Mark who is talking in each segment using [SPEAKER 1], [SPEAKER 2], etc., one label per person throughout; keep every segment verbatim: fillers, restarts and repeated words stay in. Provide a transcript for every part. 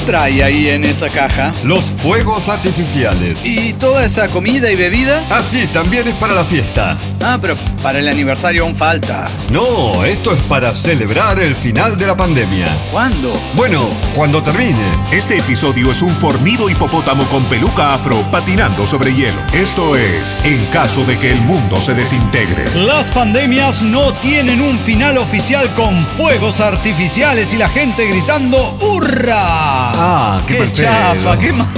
[SPEAKER 1] trae ahí en esa caja?
[SPEAKER 2] Los fuegos artificiales.
[SPEAKER 1] ¿Y toda esa comida y bebida?
[SPEAKER 2] Ah, sí, también es para la fiesta.
[SPEAKER 1] Ah, pero para el aniversario aún falta.
[SPEAKER 2] No, esto es para celebrar el final de la pandemia.
[SPEAKER 1] ¿Cuándo?
[SPEAKER 2] Bueno, cuando termine.
[SPEAKER 3] Este episodio es un fornido hipopótamo con peluca afro patinando sobre hielo. Esto es en caso de que el mundo se desintegre.
[SPEAKER 1] Las pandemias no tienen un final oficial con fuegos artificiales y la gente gritando ¡hurra!
[SPEAKER 2] Ah, qué,
[SPEAKER 1] qué chafa, qué mal.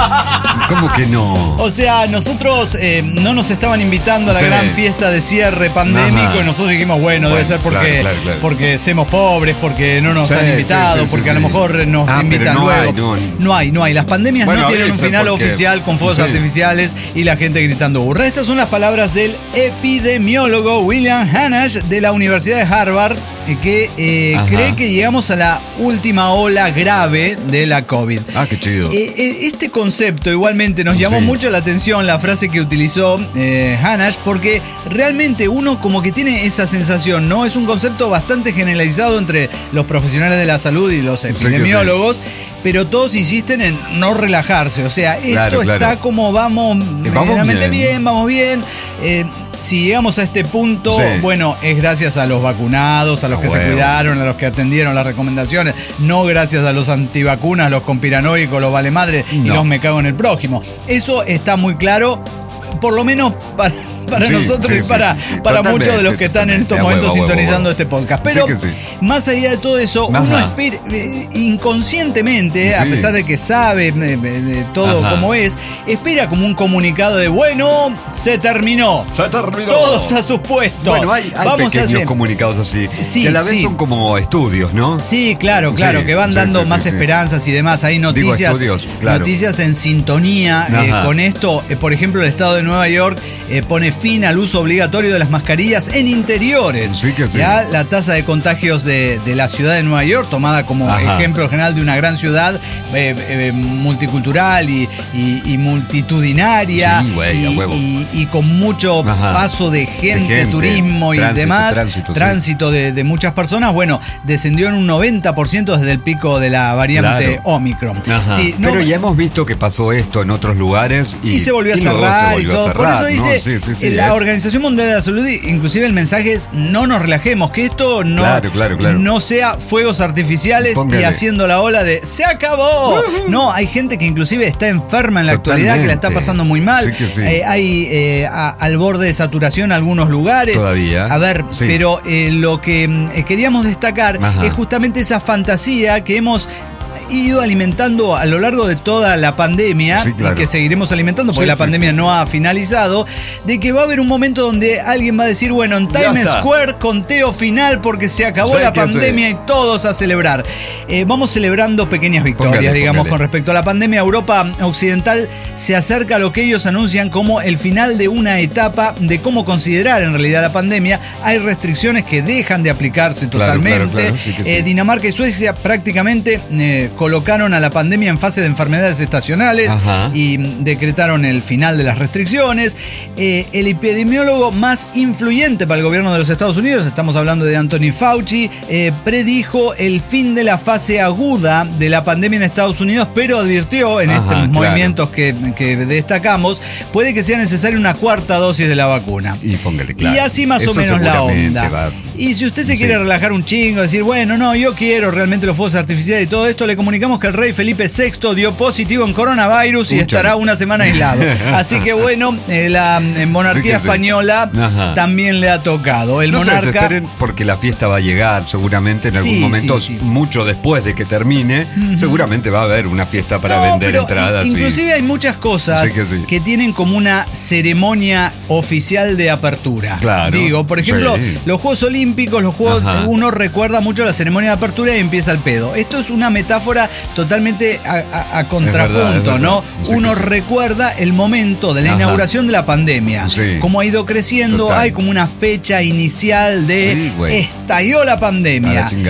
[SPEAKER 2] ¿Cómo que no?
[SPEAKER 1] O sea, nosotros eh, no nos estaban invitando a la
[SPEAKER 2] Sí.
[SPEAKER 1] gran fiesta de cierre pandémico.
[SPEAKER 2] Ajá.
[SPEAKER 1] Y nosotros dijimos, bueno,
[SPEAKER 2] Bueno,
[SPEAKER 1] debe ser porque,
[SPEAKER 2] claro, claro, claro.
[SPEAKER 1] porque somos pobres, porque no nos
[SPEAKER 2] Sí,
[SPEAKER 1] han invitado,
[SPEAKER 2] sí, sí,
[SPEAKER 1] porque
[SPEAKER 2] sí,
[SPEAKER 1] a lo
[SPEAKER 2] sí.
[SPEAKER 1] mejor nos
[SPEAKER 2] Ah,
[SPEAKER 1] invitan
[SPEAKER 2] pero no
[SPEAKER 1] luego.
[SPEAKER 2] hay, no.
[SPEAKER 1] no hay, no hay. Las pandemias
[SPEAKER 2] Bueno,
[SPEAKER 1] no tienen un
[SPEAKER 2] avisen
[SPEAKER 1] final
[SPEAKER 2] porque-
[SPEAKER 1] oficial con fuegos
[SPEAKER 2] sí.
[SPEAKER 1] artificiales y la gente gritando hurra. Estas son las palabras del epidemiólogo William Hannash de la Universidad de Harvard, eh, que eh,
[SPEAKER 2] Ajá.
[SPEAKER 1] cree que llegamos a la última ola grave de la COVID.
[SPEAKER 2] Ah, qué chido.
[SPEAKER 1] Eh, eh, Este concepto igualmente nos llamó
[SPEAKER 2] Sí.
[SPEAKER 1] mucho la atención, la frase que utilizó eh, Hannash, porque realmente uno como que tiene esa sensación, ¿no? Es un concepto bastante generalizado entre los profesionales de la salud y los
[SPEAKER 2] que sí.
[SPEAKER 1] epidemiólogos, pero todos insisten en no relajarse. O sea, esto
[SPEAKER 2] Claro,
[SPEAKER 1] está
[SPEAKER 2] claro.
[SPEAKER 1] como vamos,
[SPEAKER 2] Eh, vamos
[SPEAKER 1] medianamente bien.
[SPEAKER 2] bien.
[SPEAKER 1] vamos bien. Eh, si llegamos a este punto,
[SPEAKER 2] Sí.
[SPEAKER 1] bueno, es gracias a los vacunados, a los
[SPEAKER 2] Ah,
[SPEAKER 1] que se
[SPEAKER 2] huevo.
[SPEAKER 1] cuidaron, a los que atendieron las recomendaciones, no gracias a los antivacunas, los conspiranoicos, los valemadres y
[SPEAKER 2] No.
[SPEAKER 1] los me cago en el prójimo. Eso está muy claro, por lo menos para, para
[SPEAKER 2] Sí,
[SPEAKER 1] nosotros
[SPEAKER 2] sí,
[SPEAKER 1] y
[SPEAKER 2] sí,
[SPEAKER 1] para,
[SPEAKER 2] sí, sí.
[SPEAKER 1] para
[SPEAKER 2] Totalmente,
[SPEAKER 1] muchos de los que están en estos
[SPEAKER 2] totalmente. A
[SPEAKER 1] momentos
[SPEAKER 2] huevo, a huevo,
[SPEAKER 1] sintonizando
[SPEAKER 2] a huevo.
[SPEAKER 1] este podcast.
[SPEAKER 2] Sí
[SPEAKER 1] Pero
[SPEAKER 2] que sí.
[SPEAKER 1] más allá de todo eso,
[SPEAKER 2] Ajá.
[SPEAKER 1] uno espera, eh, inconscientemente, a
[SPEAKER 2] Sí.
[SPEAKER 1] pesar de que sabe eh, de todo
[SPEAKER 2] Ajá.
[SPEAKER 1] cómo es, espera como un comunicado de, bueno, se terminó.
[SPEAKER 2] Se terminó.
[SPEAKER 1] Todos a sus puestos.
[SPEAKER 2] Bueno, hay, hay
[SPEAKER 1] Vamos a
[SPEAKER 2] pequeños
[SPEAKER 1] hacer-
[SPEAKER 2] comunicados así,
[SPEAKER 1] Sí,
[SPEAKER 2] que a la vez
[SPEAKER 1] sí.
[SPEAKER 2] son como estudios, ¿no?
[SPEAKER 1] Sí, claro, claro,
[SPEAKER 2] Sí,
[SPEAKER 1] que van
[SPEAKER 2] sí,
[SPEAKER 1] dando
[SPEAKER 2] sí,
[SPEAKER 1] más
[SPEAKER 2] sí, sí.
[SPEAKER 1] esperanzas y demás. Hay
[SPEAKER 2] Digo,
[SPEAKER 1] noticias,
[SPEAKER 2] estudios, claro.
[SPEAKER 1] noticias en sintonía eh,
[SPEAKER 2] Ajá.
[SPEAKER 1] con esto. Eh, por ejemplo, el estado de Nueva York eh, pone fin al uso obligatorio de las mascarillas en interiores.
[SPEAKER 2] Sí que sí.
[SPEAKER 1] Ya la tasa de contagios de, de la ciudad de Nueva York, tomada como
[SPEAKER 2] Ajá.
[SPEAKER 1] ejemplo general de una gran ciudad eh, eh, multicultural y, y- y multitudinaria,
[SPEAKER 2] Sí, güey,
[SPEAKER 1] y,
[SPEAKER 2] a huevo.
[SPEAKER 1] y- y con mucho
[SPEAKER 2] Ajá.
[SPEAKER 1] paso de gente,
[SPEAKER 2] gente,
[SPEAKER 1] turismo y
[SPEAKER 2] tránsito,
[SPEAKER 1] demás,
[SPEAKER 2] tránsito, sí.
[SPEAKER 1] tránsito de, de muchas personas, bueno, descendió en un noventa por ciento desde el pico de la variante
[SPEAKER 2] Claro.
[SPEAKER 1] Omicron.
[SPEAKER 2] Ajá.
[SPEAKER 1] Sí, no-
[SPEAKER 2] Pero ya hemos visto que pasó esto en otros lugares y,
[SPEAKER 1] y se volvió a
[SPEAKER 2] y luego
[SPEAKER 1] cerrar
[SPEAKER 2] se volvió
[SPEAKER 1] y todo.
[SPEAKER 2] a
[SPEAKER 1] Por
[SPEAKER 2] cerrar,
[SPEAKER 1] eso
[SPEAKER 2] ¿no?
[SPEAKER 1] dice
[SPEAKER 2] Sí, sí, sí,
[SPEAKER 1] la
[SPEAKER 2] es-
[SPEAKER 1] Organización Mundial de la Salud, inclusive el mensaje es no nos relajemos, que esto no,
[SPEAKER 2] Claro, claro, claro.
[SPEAKER 1] no sea fuegos artificiales
[SPEAKER 2] Póngale.
[SPEAKER 1] y haciendo la ola de ¡se acabó! No, hay gente que inclusive está enferma en la actualidad, que la está
[SPEAKER 2] Totalmente.
[SPEAKER 1] pasando muy mal.
[SPEAKER 2] Sí que sí.
[SPEAKER 1] Eh, hay eh, a- al borde de saturación algunos lugares.
[SPEAKER 2] Todavía.
[SPEAKER 1] A ver,
[SPEAKER 2] Sí.
[SPEAKER 1] pero eh, lo que mm, eh, queríamos destacar
[SPEAKER 2] Ajá.
[SPEAKER 1] es justamente esa fantasía que hemos ido alimentando a lo largo de toda la pandemia,
[SPEAKER 2] Sí, claro.
[SPEAKER 1] y que seguiremos alimentando porque
[SPEAKER 2] Sí,
[SPEAKER 1] la
[SPEAKER 2] sí,
[SPEAKER 1] pandemia
[SPEAKER 2] sí,
[SPEAKER 1] no ha finalizado, de que va a haber un momento donde alguien va a decir, bueno, en
[SPEAKER 2] Ya
[SPEAKER 1] Times
[SPEAKER 2] está.
[SPEAKER 1] Square conteo final porque se acabó
[SPEAKER 2] ¿Sabe
[SPEAKER 1] la
[SPEAKER 2] qué hacer?
[SPEAKER 1] pandemia y todos a celebrar. Eh, vamos celebrando pequeñas victorias,
[SPEAKER 2] Póngale,
[SPEAKER 1] digamos,
[SPEAKER 2] póngale.
[SPEAKER 1] con respecto a la pandemia. Europa Occidental se acerca a lo que ellos anuncian como el final de una etapa de cómo considerar en realidad la pandemia. Hay restricciones que dejan de aplicarse
[SPEAKER 2] Claro,
[SPEAKER 1] totalmente.
[SPEAKER 2] claro, claro, sí que sí.
[SPEAKER 1] Eh, Dinamarca y Suecia prácticamente eh, colocaron a la pandemia en fase de enfermedades estacionales
[SPEAKER 2] Ajá.
[SPEAKER 1] y mm, decretaron el final de las restricciones. Eh, el epidemiólogo más influyente para el gobierno de los Estados Unidos, estamos hablando de Anthony Fauci, eh, predijo el fin de la fase aguda de la pandemia en Estados Unidos, pero advirtió en
[SPEAKER 2] Ajá,
[SPEAKER 1] estos
[SPEAKER 2] claro.
[SPEAKER 1] movimientos que, que destacamos, puede que sea necesaria una cuarta dosis de la vacuna.
[SPEAKER 2] Y póngale, claro.
[SPEAKER 1] Y así más o
[SPEAKER 2] Eso
[SPEAKER 1] menos la
[SPEAKER 2] seguramente
[SPEAKER 1] onda.
[SPEAKER 2] va-
[SPEAKER 1] Y si usted se
[SPEAKER 2] Sí.
[SPEAKER 1] quiere relajar un chingo, decir, bueno, no, yo quiero realmente los fuegos artificiales y todo esto, le comunicamos que el rey Felipe sexto dio positivo en coronavirus y
[SPEAKER 2] Pucha.
[SPEAKER 1] estará una semana aislado. Así que bueno, eh, la eh, monarquía
[SPEAKER 2] Sí que sí.
[SPEAKER 1] española
[SPEAKER 2] Ajá.
[SPEAKER 1] también le ha tocado. El
[SPEAKER 2] No se
[SPEAKER 1] monarca...
[SPEAKER 2] desesperen porque la fiesta va a llegar seguramente en algún
[SPEAKER 1] Sí,
[SPEAKER 2] momento,
[SPEAKER 1] sí, sí.
[SPEAKER 2] mucho después de que termine, seguramente va a haber una fiesta para
[SPEAKER 1] No,
[SPEAKER 2] vender
[SPEAKER 1] pero
[SPEAKER 2] entradas.
[SPEAKER 1] i-
[SPEAKER 2] y-
[SPEAKER 1] Inclusive hay muchas cosas
[SPEAKER 2] Sí que sí.
[SPEAKER 1] que tienen como una ceremonia oficial de apertura.
[SPEAKER 2] Claro,
[SPEAKER 1] Digo, por ejemplo,
[SPEAKER 2] sí.
[SPEAKER 1] los Juegos Olímpicos, los Juegos,
[SPEAKER 2] Ajá.
[SPEAKER 1] uno recuerda mucho la ceremonia de apertura y empieza el pedo. Esto es una metáfora totalmente a, a- a contrapunto,
[SPEAKER 2] verdad, es verdad.
[SPEAKER 1] ¿no?
[SPEAKER 2] Sí
[SPEAKER 1] uno
[SPEAKER 2] que sí.
[SPEAKER 1] recuerda el momento de la
[SPEAKER 2] Ajá.
[SPEAKER 1] inauguración de la pandemia.
[SPEAKER 2] Sí.
[SPEAKER 1] Cómo ha ido creciendo,
[SPEAKER 2] Total.
[SPEAKER 1] hay como una fecha inicial de
[SPEAKER 2] Sí, güey.
[SPEAKER 1] estalló la
[SPEAKER 2] A
[SPEAKER 1] pandemia.
[SPEAKER 2] la chingada.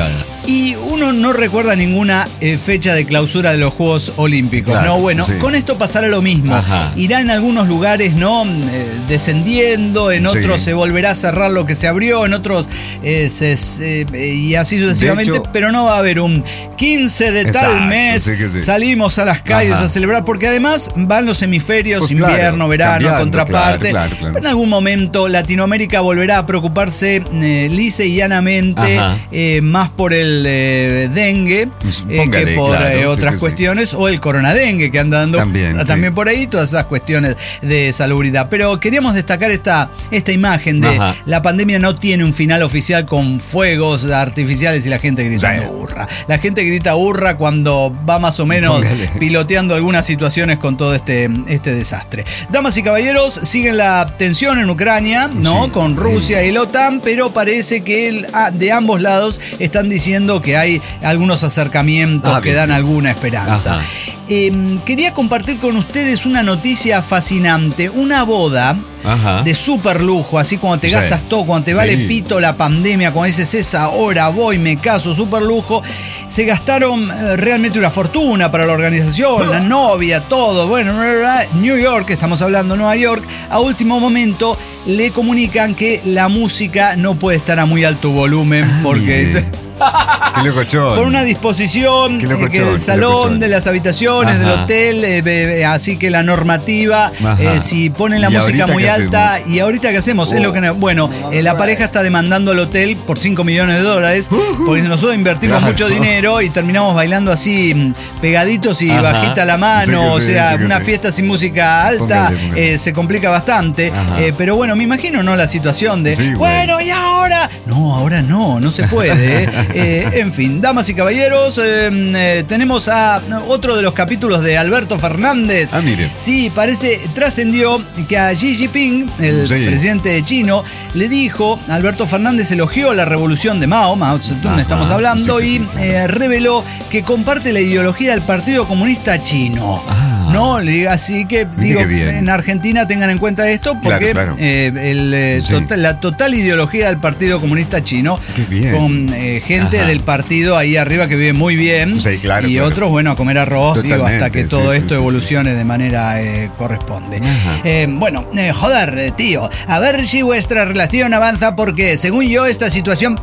[SPEAKER 1] Y uno no recuerda ninguna eh, fecha de clausura de los Juegos Olímpicos,
[SPEAKER 2] Claro,
[SPEAKER 1] ¿no? Bueno,
[SPEAKER 2] sí.
[SPEAKER 1] con esto pasará lo mismo.
[SPEAKER 2] Ajá.
[SPEAKER 1] Irá en algunos lugares, ¿no? Eh, descendiendo, en otros
[SPEAKER 2] Sí.
[SPEAKER 1] se volverá a cerrar lo que se abrió, en otros eh, se, se- eh, y así sucesivamente,
[SPEAKER 2] De hecho-
[SPEAKER 1] pero no va a haber un quince de tal
[SPEAKER 2] Exacto,
[SPEAKER 1] mes,
[SPEAKER 2] sí que sí.
[SPEAKER 1] salimos a las calles
[SPEAKER 2] Ajá.
[SPEAKER 1] a celebrar, porque además van los hemisferios,
[SPEAKER 2] Pues
[SPEAKER 1] invierno,
[SPEAKER 2] claro,
[SPEAKER 1] verano,
[SPEAKER 2] cambiando,
[SPEAKER 1] contraparte.
[SPEAKER 2] claro, claro, claro.
[SPEAKER 1] En algún momento Latinoamérica volverá a preocuparse eh, lisa y llanamente
[SPEAKER 2] Ajá.
[SPEAKER 1] eh, más por el eh, dengue
[SPEAKER 2] Pues
[SPEAKER 1] eh,
[SPEAKER 2] póngale,
[SPEAKER 1] que por
[SPEAKER 2] claro,
[SPEAKER 1] eh,
[SPEAKER 2] sí
[SPEAKER 1] otras
[SPEAKER 2] que sí.
[SPEAKER 1] cuestiones, o el coronadengue que anda dando
[SPEAKER 2] También, sí.
[SPEAKER 1] también por ahí, todas esas cuestiones de salubridad. Pero queríamos destacar esta, esta imagen de
[SPEAKER 2] Ajá.
[SPEAKER 1] la pandemia no tiene un final oficial con fuegos artificiales y la gente gritando
[SPEAKER 2] Sí.
[SPEAKER 1] hurra. La gente grita hurra cuando va más o menos
[SPEAKER 2] Póngale.
[SPEAKER 1] piloteando algunas situaciones con todo este, este desastre. Damas y caballeros, siguen la tensión en Ucrania, ¿no?
[SPEAKER 2] Sí.
[SPEAKER 1] Con Rusia y la OTAN, pero parece que el- ah, de ambos lados están diciendo que hay algunos acercamientos
[SPEAKER 2] Ah,
[SPEAKER 1] que
[SPEAKER 2] bien,
[SPEAKER 1] dan
[SPEAKER 2] bien.
[SPEAKER 1] alguna esperanza.
[SPEAKER 2] Ajá.
[SPEAKER 1] Eh, quería compartir con ustedes una noticia fascinante, una boda
[SPEAKER 2] Ajá.
[SPEAKER 1] de súper lujo, así cuando te
[SPEAKER 2] Sí.
[SPEAKER 1] gastas todo, cuando te vale
[SPEAKER 2] Sí.
[SPEAKER 1] pito la pandemia, cuando dices esa hora voy, me caso, súper lujo, se gastaron eh, realmente una fortuna para la organización, la novia, todo, bueno, bla, bla, bla. New York, estamos hablando de Nueva York, a último momento le comunican que la música no puede estar a muy alto volumen porque...
[SPEAKER 2] Mire. Qué locochón.
[SPEAKER 1] Por una disposición
[SPEAKER 2] Qué
[SPEAKER 1] eh,
[SPEAKER 2] locochón,
[SPEAKER 1] que
[SPEAKER 2] qué
[SPEAKER 1] el salón,
[SPEAKER 2] locochón.
[SPEAKER 1] de las habitaciones,
[SPEAKER 2] Ajá.
[SPEAKER 1] del hotel, eh, eh, así que la normativa,
[SPEAKER 2] Ajá.
[SPEAKER 1] eh, si ponen la
[SPEAKER 2] ¿Y
[SPEAKER 1] música
[SPEAKER 2] ahorita
[SPEAKER 1] muy
[SPEAKER 2] qué
[SPEAKER 1] alta,
[SPEAKER 2] hacemos?
[SPEAKER 1] ¿y ahorita qué hacemos? Es
[SPEAKER 2] Oh.
[SPEAKER 1] lo que no- bueno, eh, la pareja está demandando al hotel por cinco millones de dólares, porque nosotros invertimos
[SPEAKER 2] Claro.
[SPEAKER 1] mucho dinero y terminamos bailando así mm, pegaditos y
[SPEAKER 2] Ajá.
[SPEAKER 1] bajita la mano,
[SPEAKER 2] Sí que
[SPEAKER 1] o
[SPEAKER 2] sí,
[SPEAKER 1] sea,
[SPEAKER 2] sí que
[SPEAKER 1] una
[SPEAKER 2] sí.
[SPEAKER 1] fiesta sin música alta
[SPEAKER 2] Póngale, póngale.
[SPEAKER 1] eh, se complica bastante,
[SPEAKER 2] Ajá.
[SPEAKER 1] eh, pero bueno, me imagino, ¿no? La situación de,
[SPEAKER 2] Sí, güey.
[SPEAKER 1] bueno, ¿y ahora? No, ahora no, no se puede. ¿eh? Eh, en fin, damas y caballeros, eh, eh, tenemos a otro de los capítulos de Alberto Fernández.
[SPEAKER 2] Ah, mire.
[SPEAKER 1] Sí, parece, trascendió que a Xi Jinping, el
[SPEAKER 2] Sí.
[SPEAKER 1] presidente chino, le dijo, Alberto Fernández elogió la revolución de Mao, Mao Zedong
[SPEAKER 2] Ajá,
[SPEAKER 1] estamos hablando,
[SPEAKER 2] sí que
[SPEAKER 1] y
[SPEAKER 2] sí, claro.
[SPEAKER 1] eh, reveló que comparte la ideología del Partido Comunista Chino.
[SPEAKER 2] Ah.
[SPEAKER 1] No, Le- así que
[SPEAKER 2] Mire
[SPEAKER 1] digo,
[SPEAKER 2] qué bien.
[SPEAKER 1] en Argentina tengan en cuenta esto porque
[SPEAKER 2] Claro, claro.
[SPEAKER 1] eh, el, eh,
[SPEAKER 2] Sí.
[SPEAKER 1] total- la total ideología del Partido Comunista Chino,
[SPEAKER 2] Qué bien.
[SPEAKER 1] con eh, gente
[SPEAKER 2] Ajá.
[SPEAKER 1] del partido ahí arriba que vive muy bien,
[SPEAKER 2] Sí, claro,
[SPEAKER 1] y
[SPEAKER 2] claro.
[SPEAKER 1] otros, bueno, a comer arroz, digo, hasta
[SPEAKER 2] Totalmente,
[SPEAKER 1] que todo
[SPEAKER 2] sí,
[SPEAKER 1] esto
[SPEAKER 2] sí, sí,
[SPEAKER 1] evolucione de manera eh, corresponde.
[SPEAKER 2] Ajá.
[SPEAKER 1] Eh, bueno, eh, joder, eh, tío, a ver si vuestra relación avanza porque, según yo, esta situación...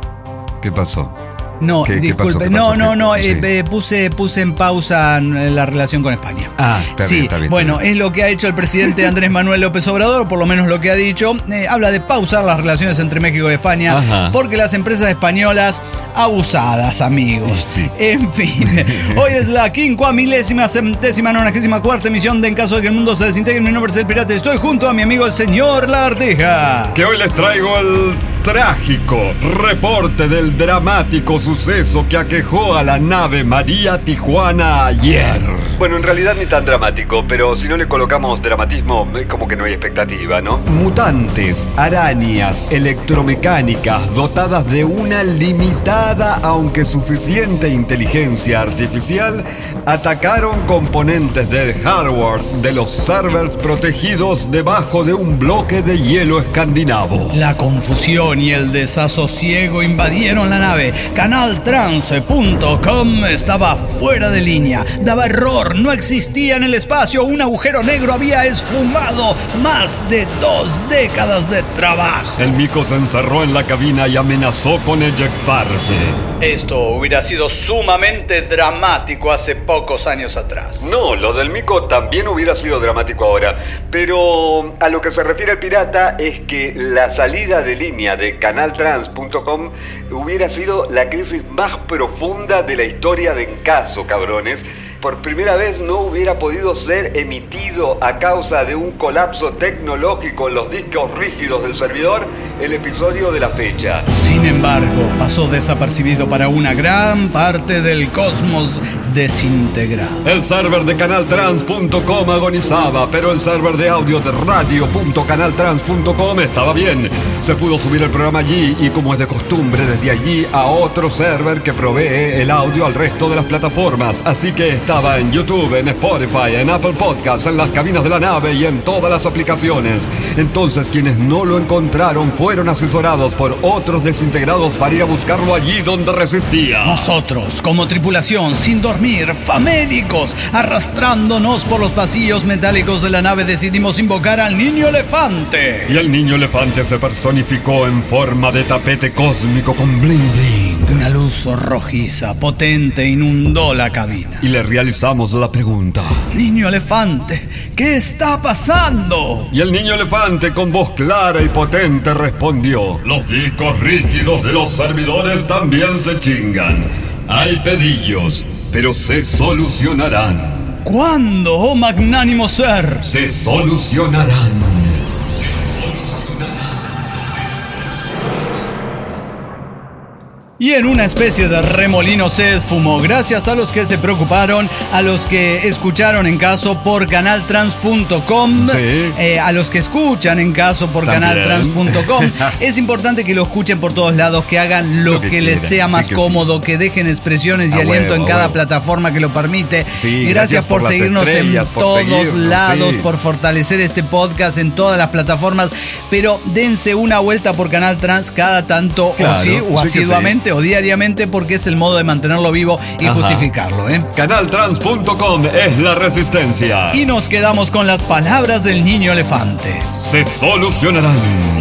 [SPEAKER 2] ¿Qué pasó?
[SPEAKER 1] No,
[SPEAKER 2] ¿Qué- qué
[SPEAKER 1] disculpe,
[SPEAKER 2] pasó? ¿Qué
[SPEAKER 1] no,
[SPEAKER 2] pasó?
[SPEAKER 1] no,
[SPEAKER 2] ¿Qué-
[SPEAKER 1] no,
[SPEAKER 2] sí.
[SPEAKER 1] eh, eh, puse, puse en pausa eh, la relación con España.
[SPEAKER 2] Ah, está
[SPEAKER 1] sí,
[SPEAKER 2] bien, está bien.
[SPEAKER 1] bueno,
[SPEAKER 2] está bien.
[SPEAKER 1] es lo que ha hecho el presidente Andrés Manuel López Obrador, por lo menos lo que ha dicho. Eh, habla de pausar las relaciones entre México y España,
[SPEAKER 2] Ajá.
[SPEAKER 1] porque las empresas españolas abusadas, amigos.
[SPEAKER 2] Sí.
[SPEAKER 1] En fin, hoy es la quincuagésima milésima, centésima, nonagésima cuarta emisión de En caso de que el mundo se desintegre. Mi nombre es El Pirata y estoy junto a mi amigo el señor Lagartija.
[SPEAKER 2] Que hoy les traigo el trágico reporte del dramático suceso que aquejó a la nave María Tijuana ayer.
[SPEAKER 4] Bueno, en realidad ni tan dramático, pero si no le colocamos dramatismo, es como que no hay expectativa, ¿no?
[SPEAKER 2] Mutantes, arañas, electromecánicas, dotadas de una limitada aunque suficiente inteligencia artificial, atacaron componentes del hardware de los servers protegidos debajo de un bloque de hielo escandinavo.
[SPEAKER 1] La confusión y el desasosiego invadieron la nave. Canaltrans punto com estaba fuera de línea. Daba error, no existía en el espacio. Un agujero negro había esfumado más de dos décadas de trabajo.
[SPEAKER 2] El mico se encerró en la cabina y amenazó con eyectarse.
[SPEAKER 1] Esto hubiera sido sumamente dramático hace pocos años atrás.
[SPEAKER 4] No, lo del mico también hubiera sido dramático ahora, pero a lo que se refiere el pirata es que la salida de línea de canaltrans punto com hubiera sido la crisis más profunda de la historia de Encaso, cabrones. Por primera vez no hubiera podido ser emitido a causa de un colapso tecnológico en los discos rígidos del servidor el episodio de la fecha.
[SPEAKER 1] Sin embargo, pasó desapercibido para una gran parte del cosmos desintegrado.
[SPEAKER 2] El server de canal trans punto com agonizaba, pero el server de audio de radio punto canal trans punto com estaba bien. Se pudo subir el programa allí y, como es de costumbre, desde allí a otro server que provee el audio al resto de las plataformas. Así que estaba en YouTube, en Spotify, en Apple Podcasts, en las cabinas de la nave y en todas las aplicaciones. Entonces, quienes no lo encontraron fueron asesorados por otros desintegrados para ir a buscarlo allí donde resistía.
[SPEAKER 1] Nosotros, como tripulación, sin dormir, famélicos, arrastrándonos por los pasillos metálicos de la nave, decidimos invocar al niño elefante.
[SPEAKER 2] Y el niño elefante se personificó en forma de tapete cósmico con bling bling.
[SPEAKER 1] Una luz rojiza, potente, inundó la cabina.
[SPEAKER 2] Y le realizamos la pregunta:
[SPEAKER 1] Niño elefante, ¿qué está pasando?
[SPEAKER 2] Y el niño elefante, con voz clara y potente, respondió: los discos rígidos de los servidores también se chingan. Hay pedillos, pero se solucionarán.
[SPEAKER 1] ¿Cuándo, oh magnánimo ser?
[SPEAKER 2] Se solucionarán.
[SPEAKER 1] Y en una especie de remolino se esfumó, gracias a los que se preocuparon, a los que escucharon en caso por canal trans punto com,
[SPEAKER 2] sí.
[SPEAKER 1] eh, a los que escuchan en caso por canal trans punto com. Es importante que lo escuchen por todos lados, que hagan lo, lo que, que les sea más sí que sí. que dejen expresiones y a aliento huevo, en cada plataforma que lo permite.
[SPEAKER 2] Sí,
[SPEAKER 1] gracias, gracias por, por seguirnos en por todos seguirnos, lados, sí. por fortalecer este podcast en todas las plataformas, pero dense una vuelta por Canal Trans cada tanto, claro, o sí, o sí asiduamente, o diariamente, porque es el modo de mantenerlo vivo y Ajá. justificarlo, ¿eh?
[SPEAKER 2] canal trans punto com es la resistencia.
[SPEAKER 1] Y nos quedamos con las palabras del niño elefante.
[SPEAKER 2] Se solucionarán.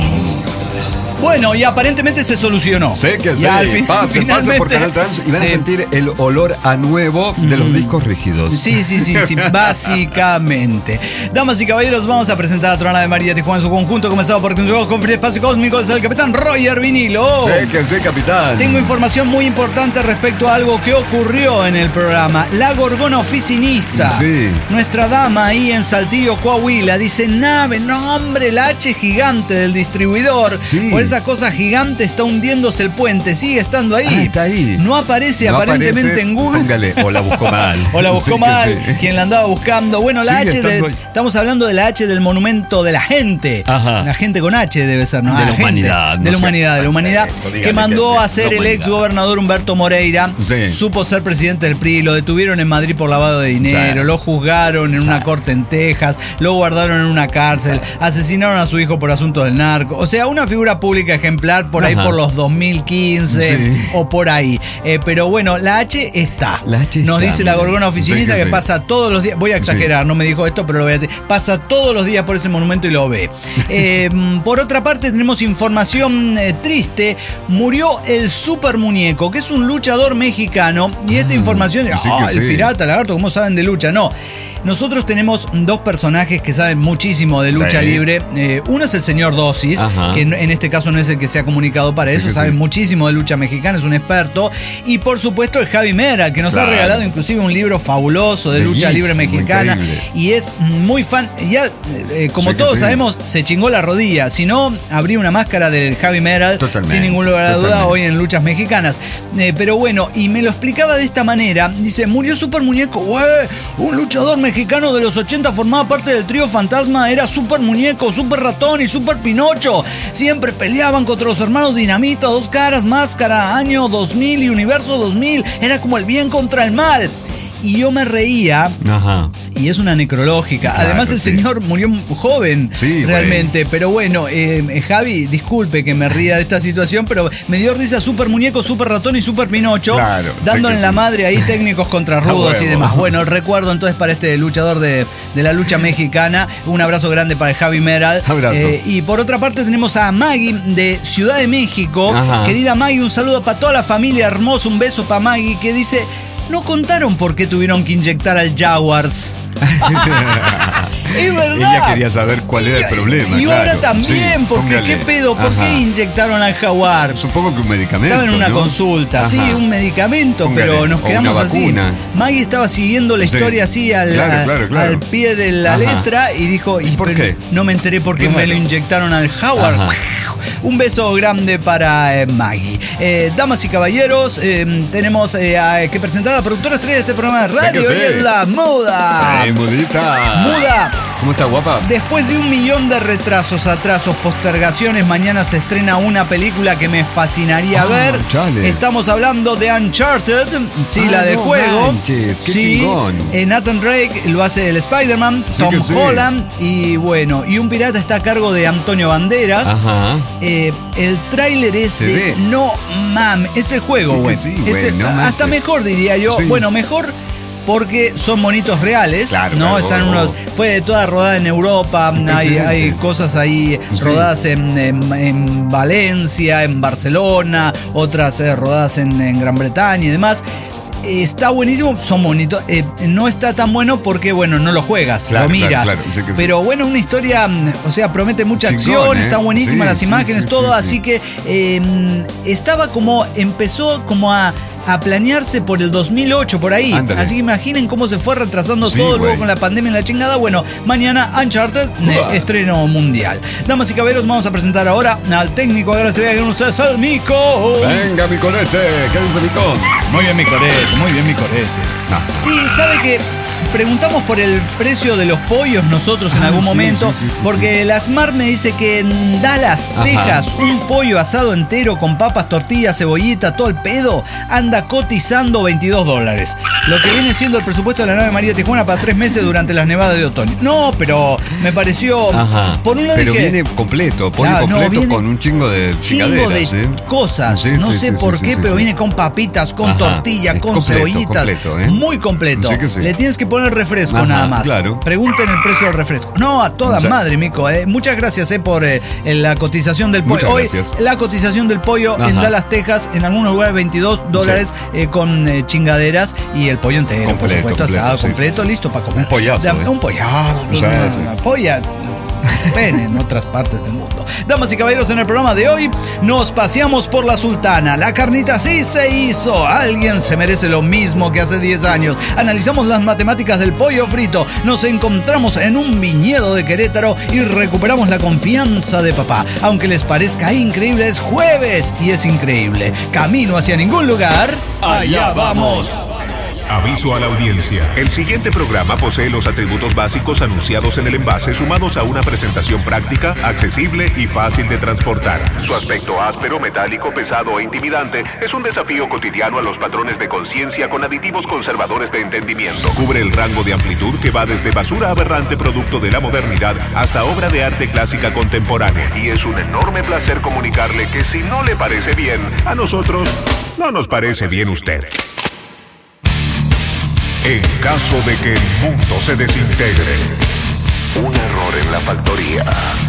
[SPEAKER 1] Bueno, y aparentemente se solucionó.
[SPEAKER 2] Sé que sí.
[SPEAKER 1] Fin,
[SPEAKER 2] pasen, pasen por Canal Trans y van sí. a sentir el olor a nuevo de los mm. discos rígidos.
[SPEAKER 1] Sí, sí, sí, sí, básicamente. Damas y caballeros, vamos a presentar a Troana de María Tijuana en su conjunto, comenzado por un con Free Espacio Cósmico, es el capitán Roger Vinilo.
[SPEAKER 2] Sé que sí, capitán.
[SPEAKER 1] Tengo información muy importante respecto a algo que ocurrió en el programa. La Gorgona Oficinista.
[SPEAKER 2] Sí.
[SPEAKER 1] Nuestra dama ahí en Saltillo, Coahuila, dice: nave, no hombre, el H gigante del distribuidor.
[SPEAKER 2] Sí.
[SPEAKER 1] Por esa cosa gigante está hundiéndose el puente, sigue estando ahí.
[SPEAKER 2] Ah, está ahí.
[SPEAKER 1] No aparece no aparentemente aparece, en Google.
[SPEAKER 2] Póngale, o la buscó mal.
[SPEAKER 1] o la buscó sí, mal, sí. quien la andaba buscando. Bueno, la sigue H del, estamos hablando de la H del monumento de la gente.
[SPEAKER 2] Ajá.
[SPEAKER 1] La gente con H debe ser, ¿no?
[SPEAKER 2] De la
[SPEAKER 1] gente,
[SPEAKER 2] humanidad.
[SPEAKER 1] De
[SPEAKER 2] no
[SPEAKER 1] la humanidad, de la humanidad.
[SPEAKER 2] Que,
[SPEAKER 1] que mandó a hacer el ex gobernador Humberto Moreira.
[SPEAKER 2] Sí.
[SPEAKER 1] Supo ser presidente del P R I, lo detuvieron en Madrid por lavado de dinero, sí. lo juzgaron en sí. una corte en Texas, lo guardaron en una cárcel, sí. asesinaron a su hijo por asuntos del narco. O sea, una figura pública ejemplar por ahí Ajá. por los dos mil quince sí. o por ahí. Eh, pero bueno, la H está.
[SPEAKER 2] La H
[SPEAKER 1] Nos
[SPEAKER 2] está,
[SPEAKER 1] dice la Gorgona Oficinista sí, que, que sí. pasa todos los días. Voy a exagerar, sí. no me dijo esto, pero lo voy a decir. Pasa todos los días por ese monumento y lo ve. eh, por otra parte, tenemos información eh, triste. Murió el Super Muñeco, que es un luchador mexicano. Y esta ah, información, sí oh, el sí. pirata, lagarto, ¿cómo saben de lucha? No. Nosotros tenemos dos personajes que saben muchísimo de lucha sí. libre. Eh, uno es el señor Dosis, Ajá. que en, en este caso no es el que se ha comunicado para sí, eso, sabe sí. muchísimo de lucha mexicana, es un experto. Y por supuesto el Javi Mera, que nos claro. ha regalado inclusive un libro fabuloso de Bellísimo, lucha libre mexicana. Increíble. Y es muy fan. Ya, eh, como sí todos sí. sabemos, se chingó la rodilla. Si no, habría una máscara del Javi Mera, sin ningún lugar a duda, hoy en luchas mexicanas. Eh, pero bueno, y me lo explicaba de esta manera. Dice: murió Super Muñeco, güey, un luchador mexicano mexicano de los ochenta, formaba parte del trío Fantasma, era Super Muñeco, Super Ratón y Super Pinocho. Siempre peleaban contra los hermanos Dinamita, Dos Caras, Máscara, Año dos mil y Universo dos mil. Era como el bien contra el mal. Y yo me reía.
[SPEAKER 2] Ajá.
[SPEAKER 1] Y es una necrológica. Claro, Además, el sí. señor murió joven,
[SPEAKER 2] sí,
[SPEAKER 1] realmente. Güey. Pero bueno, eh, Javi, disculpe que me ría de esta situación, pero me dio risa Super Muñeco, Super Ratón y Super Pinocho.
[SPEAKER 2] Claro,
[SPEAKER 1] dándole en la
[SPEAKER 2] sí.
[SPEAKER 1] madre ahí técnicos contra rudos y demás. Bueno, el recuerdo entonces para este luchador de, de la lucha mexicana. Un abrazo grande para el Javi Meral.
[SPEAKER 2] Abrazo.
[SPEAKER 1] Eh, y por otra parte tenemos a Maggie de Ciudad de México. Ajá. Querida Maggie, un saludo para toda la familia hermosa. Un beso para Maggie, que dice: no contaron por qué tuvieron que inyectar al Jaguars. Es verdad.
[SPEAKER 2] Ella quería saber cuál era el problema.
[SPEAKER 1] Y
[SPEAKER 2] claro.
[SPEAKER 1] ahora también, sí, porque póngale. ¿Qué pedo? ¿Por Ajá. qué inyectaron al Jaguar?
[SPEAKER 2] Supongo que un medicamento.
[SPEAKER 1] Estaba en una
[SPEAKER 2] ¿no?
[SPEAKER 1] consulta, Ajá. sí, un medicamento, póngale. Pero nos quedamos así. Maggie estaba siguiendo la historia sí. así al,
[SPEAKER 2] claro, claro, claro.
[SPEAKER 1] al pie de la Ajá. letra y dijo: ¿y
[SPEAKER 2] por qué?
[SPEAKER 1] No me enteré por qué claro. me lo inyectaron al Jaguar. Un beso grande para eh, Maggie. Eh, damas y caballeros, eh, tenemos eh, a, que presentar a la productora estrella de este programa de radio,
[SPEAKER 2] Sí,
[SPEAKER 1] y
[SPEAKER 2] sí.
[SPEAKER 1] es la Muda.
[SPEAKER 2] ¡Ay, mudita!
[SPEAKER 1] Muda.
[SPEAKER 2] ¿Cómo está, guapa?
[SPEAKER 1] Después de un millón de retrasos, atrasos, postergaciones, mañana se estrena una película que me fascinaría
[SPEAKER 2] Ah,
[SPEAKER 1] ver.
[SPEAKER 2] chale.
[SPEAKER 1] Estamos hablando de Uncharted, sí,
[SPEAKER 2] Ah,
[SPEAKER 1] la del
[SPEAKER 2] no
[SPEAKER 1] juego.
[SPEAKER 2] manches, qué
[SPEAKER 1] sí,
[SPEAKER 2] chingón.
[SPEAKER 1] eh, Nathan Drake lo hace el Spider-Man,
[SPEAKER 2] Sí
[SPEAKER 1] Tom
[SPEAKER 2] que sí.
[SPEAKER 1] Holland y bueno, y un pirata está a cargo de Antonio Banderas.
[SPEAKER 2] Ajá.
[SPEAKER 1] Eh, el tráiler es
[SPEAKER 2] Se
[SPEAKER 1] de
[SPEAKER 2] ve.
[SPEAKER 1] no mames, es el juego,
[SPEAKER 2] Sí que
[SPEAKER 1] güey.
[SPEAKER 2] sí,
[SPEAKER 1] Es
[SPEAKER 2] güey,
[SPEAKER 1] el-
[SPEAKER 2] no
[SPEAKER 1] hasta
[SPEAKER 2] manches.
[SPEAKER 1] mejor diría yo.
[SPEAKER 2] Sí.
[SPEAKER 1] Bueno, mejor porque son monitos reales,
[SPEAKER 2] Claro,
[SPEAKER 1] ¿no?
[SPEAKER 2] claro,
[SPEAKER 1] Están
[SPEAKER 2] oh,
[SPEAKER 1] unos.
[SPEAKER 2] oh.
[SPEAKER 1] Fue toda rodada en Europa, hay,
[SPEAKER 2] Impresionante.
[SPEAKER 1] hay cosas ahí
[SPEAKER 2] Sí.
[SPEAKER 1] rodadas en, en- en Valencia, en Barcelona, otras eh, rodadas en, en Gran Bretaña y demás. Eh, Está buenísimo, son bonitos. Eh, no está tan bueno porque, bueno, no lo juegas,
[SPEAKER 2] Claro,
[SPEAKER 1] lo miras.
[SPEAKER 2] claro, claro, sí que sí.
[SPEAKER 1] Pero bueno, una historia, mm, o sea, promete mucha
[SPEAKER 2] Chingón,
[SPEAKER 1] acción,
[SPEAKER 2] ¿eh?
[SPEAKER 1] está buenísima
[SPEAKER 2] Sí,
[SPEAKER 1] las
[SPEAKER 2] sí,
[SPEAKER 1] imágenes,
[SPEAKER 2] sí,
[SPEAKER 1] todo.
[SPEAKER 2] sí,
[SPEAKER 1] así
[SPEAKER 2] sí.
[SPEAKER 1] que eh, estaba como, empezó como a, a planearse por el dos mil ocho, por ahí.
[SPEAKER 2] Ándale.
[SPEAKER 1] Así que imaginen cómo se fue retrasando
[SPEAKER 2] Sí,
[SPEAKER 1] todo luego
[SPEAKER 2] güey.
[SPEAKER 1] con la pandemia y la chingada. Bueno, mañana Uncharted, eh,
[SPEAKER 2] Uah.
[SPEAKER 1] estreno mundial. Damas y caballeros, vamos a presentar ahora al técnico. Ahora se vean ustedes al Mico.
[SPEAKER 2] Venga, mi conete. ¿Qué dice mi con?
[SPEAKER 1] Muy bien, mi corete, muy bien, mi corete.
[SPEAKER 2] Ah.
[SPEAKER 1] Sí, sabe que preguntamos por el precio de los pollos nosotros en
[SPEAKER 2] Ah,
[SPEAKER 1] algún
[SPEAKER 2] sí,
[SPEAKER 1] momento,
[SPEAKER 2] sí, sí, sí,
[SPEAKER 1] porque la Smart me dice que en Dallas,
[SPEAKER 2] Ajá.
[SPEAKER 1] Texas, un pollo asado entero con papas, tortillas, cebollita, todo el pedo, anda cotizando veintidós dólares. Lo que viene siendo el presupuesto de la nave María Tijuana para tres meses durante las nevadas de otoño. No, pero me pareció...
[SPEAKER 2] Ajá.
[SPEAKER 1] Por un lado
[SPEAKER 2] Pero
[SPEAKER 1] dije,
[SPEAKER 2] viene completo, pone
[SPEAKER 1] Claro, no,
[SPEAKER 2] completo
[SPEAKER 1] viene
[SPEAKER 2] con un chingo de
[SPEAKER 1] chingo
[SPEAKER 2] chingaderas,
[SPEAKER 1] de
[SPEAKER 2] ¿eh?
[SPEAKER 1] cosas.
[SPEAKER 2] Sí,
[SPEAKER 1] no
[SPEAKER 2] sí,
[SPEAKER 1] sé
[SPEAKER 2] sí,
[SPEAKER 1] por
[SPEAKER 2] sí,
[SPEAKER 1] qué,
[SPEAKER 2] sí,
[SPEAKER 1] pero
[SPEAKER 2] sí.
[SPEAKER 1] viene con papitas, con
[SPEAKER 2] Ajá.
[SPEAKER 1] tortilla,
[SPEAKER 2] Es
[SPEAKER 1] con
[SPEAKER 2] completo,
[SPEAKER 1] cebollitas.
[SPEAKER 2] completo, ¿eh?
[SPEAKER 1] Muy completo.
[SPEAKER 2] Sí que sí.
[SPEAKER 1] Le tienes que poner refresco
[SPEAKER 2] Ajá,
[SPEAKER 1] nada más.
[SPEAKER 2] claro.
[SPEAKER 1] Pregunten el precio del refresco. No, a toda
[SPEAKER 2] Sí.
[SPEAKER 1] madre, Mico. eh. Muchas gracias eh, por eh, la cotización del pollo.
[SPEAKER 2] Muchas
[SPEAKER 1] Hoy
[SPEAKER 2] gracias.
[SPEAKER 1] la cotización del pollo en
[SPEAKER 2] Ajá.
[SPEAKER 1] Dallas, Texas, en algunos lugares veintidós dólares eh, con eh, chingaderas y el pollo entero,
[SPEAKER 2] Completo,
[SPEAKER 1] por supuesto,
[SPEAKER 2] completo,
[SPEAKER 1] asado,
[SPEAKER 2] sí,
[SPEAKER 1] completo,
[SPEAKER 2] sí, sí.
[SPEAKER 1] listo para comer.
[SPEAKER 2] Un pollazo,
[SPEAKER 1] Dame-
[SPEAKER 2] eh.
[SPEAKER 1] Un pollazo.
[SPEAKER 2] O sea,
[SPEAKER 1] una,
[SPEAKER 2] sí.
[SPEAKER 1] una polla. Pene en otras partes del mundo. Damas y caballeros, en el programa de hoy nos paseamos por la Sultana. La carnita sí se hizo. Alguien se merece lo mismo que hace diez años. Analizamos las matemáticas del pollo frito. Nos encontramos en un viñedo de Querétaro y recuperamos la confianza de papá. Aunque les parezca increíble, es jueves y es increíble. Camino hacia ningún lugar. Allá vamos.
[SPEAKER 3] Aviso a la audiencia. El siguiente programa posee los atributos básicos anunciados en el envase sumados a una presentación práctica, accesible y fácil de transportar. Su aspecto áspero, metálico, pesado e intimidante es un desafío cotidiano a los patrones de conciencia con aditivos conservadores de entendimiento. Cubre el rango de amplitud que va desde basura aberrante producto de la modernidad hasta obra de arte clásica contemporánea. Y es un enorme placer comunicarle que si no le parece bien, a nosotros no nos parece bien usted. En caso de que el mundo se desintegre. Un error en la factoría.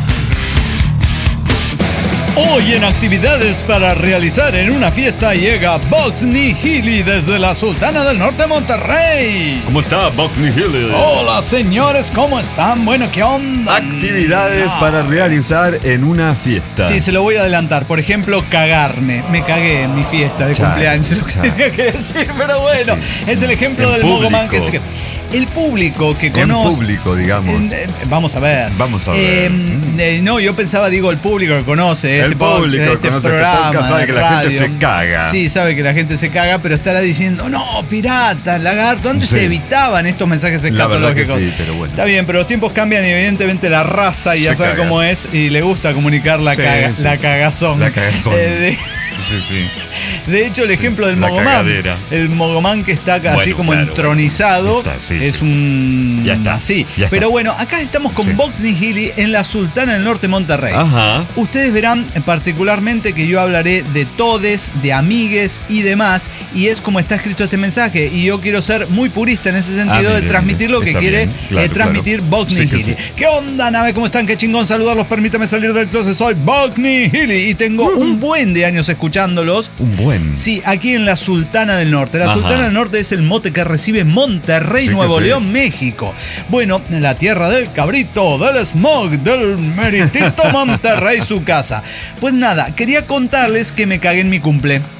[SPEAKER 1] Hoy en actividades para realizar en una fiesta llega Box Nihili desde la Sultana del Norte, Monterrey.
[SPEAKER 2] ¿Cómo está, Buckney Hill?
[SPEAKER 1] Hola señores, ¿cómo están? Bueno, ¿qué onda?
[SPEAKER 2] Actividades
[SPEAKER 1] Ah.
[SPEAKER 2] para realizar en una fiesta.
[SPEAKER 1] Sí, se lo voy a adelantar. Por ejemplo, cagarme. Me cagué en mi fiesta de
[SPEAKER 2] Chale,
[SPEAKER 1] cumpleaños. Es lo que
[SPEAKER 2] chale.
[SPEAKER 1] tenía que decir, pero bueno.
[SPEAKER 2] Sí.
[SPEAKER 1] Es el ejemplo
[SPEAKER 2] En
[SPEAKER 1] del
[SPEAKER 2] público.
[SPEAKER 1] Mogomán que se... El público que
[SPEAKER 2] En
[SPEAKER 1] conoce...
[SPEAKER 2] público, digamos.
[SPEAKER 1] En- en- vamos a ver.
[SPEAKER 2] Vamos a ver.
[SPEAKER 1] Eh, eh, no, yo pensaba, digo, el público que conoce
[SPEAKER 2] El
[SPEAKER 1] este pod-
[SPEAKER 2] público que
[SPEAKER 1] este
[SPEAKER 2] conoce este
[SPEAKER 1] programa
[SPEAKER 2] podcast sabe
[SPEAKER 1] de
[SPEAKER 2] que la gente
[SPEAKER 1] radio.
[SPEAKER 2] se caga.
[SPEAKER 1] Sí, sabe que la gente se caga, pero estará diciendo, no, piratas, lagarto. Antes
[SPEAKER 2] Sí.
[SPEAKER 1] se evitaban estos mensajes
[SPEAKER 2] La verdad que
[SPEAKER 1] escatológicos.
[SPEAKER 2] sí, pero bueno.
[SPEAKER 1] Está bien, pero los tiempos cambian y evidentemente la raza ya
[SPEAKER 2] Se
[SPEAKER 1] sabe
[SPEAKER 2] caga.
[SPEAKER 1] cómo es y le gusta comunicar la,
[SPEAKER 2] Sí,
[SPEAKER 1] caga-
[SPEAKER 2] sí,
[SPEAKER 1] la
[SPEAKER 2] sí.
[SPEAKER 1] cagazón.
[SPEAKER 2] La cagazón.
[SPEAKER 1] Eh, de,
[SPEAKER 2] Sí, sí.
[SPEAKER 1] de hecho, el ejemplo del
[SPEAKER 2] la
[SPEAKER 1] Mogomán,
[SPEAKER 2] cagadera.
[SPEAKER 1] el Mogomán que está acá así
[SPEAKER 2] Bueno,
[SPEAKER 1] como
[SPEAKER 2] claro,
[SPEAKER 1] entronizado,
[SPEAKER 2] Está, sí,
[SPEAKER 1] es
[SPEAKER 2] sí.
[SPEAKER 1] un...
[SPEAKER 2] Ya está,
[SPEAKER 1] Sí,
[SPEAKER 2] ya está.
[SPEAKER 1] pero bueno, acá estamos con
[SPEAKER 2] Sí.
[SPEAKER 1] Box Nihili en la Sultana del Norte, Monterrey.
[SPEAKER 2] Ajá.
[SPEAKER 1] Ustedes verán eh, particularmente que yo hablaré de todes, de amigues y demás, y es como está escrito este mensaje, y yo quiero ser muy purista en ese sentido
[SPEAKER 2] Ah,
[SPEAKER 1] de
[SPEAKER 2] bien,
[SPEAKER 1] transmitir
[SPEAKER 2] bien,
[SPEAKER 1] lo que
[SPEAKER 2] está
[SPEAKER 1] quiere
[SPEAKER 2] bien, claro,
[SPEAKER 1] eh, transmitir
[SPEAKER 2] claro.
[SPEAKER 1] Box
[SPEAKER 2] Sí que
[SPEAKER 1] Nihili.
[SPEAKER 2] sí.
[SPEAKER 1] ¿Qué onda, nave? ¿Cómo están? Qué chingón saludarlos. Permítame salir del closet. Soy Box Nihili y tengo un buen de años escuchándolos.
[SPEAKER 2] Un buen.
[SPEAKER 1] Sí, aquí en la Sultana del Norte. La
[SPEAKER 2] Ajá.
[SPEAKER 1] Sultana del Norte es el mote que recibe Monterrey,
[SPEAKER 2] Sí que
[SPEAKER 1] Nuevo
[SPEAKER 2] sí.
[SPEAKER 1] León, México. Bueno, la tierra del cabrito, del smog, del meritito Monterrey, su casa. Pues nada, quería contarles que me cagué en mi cumple.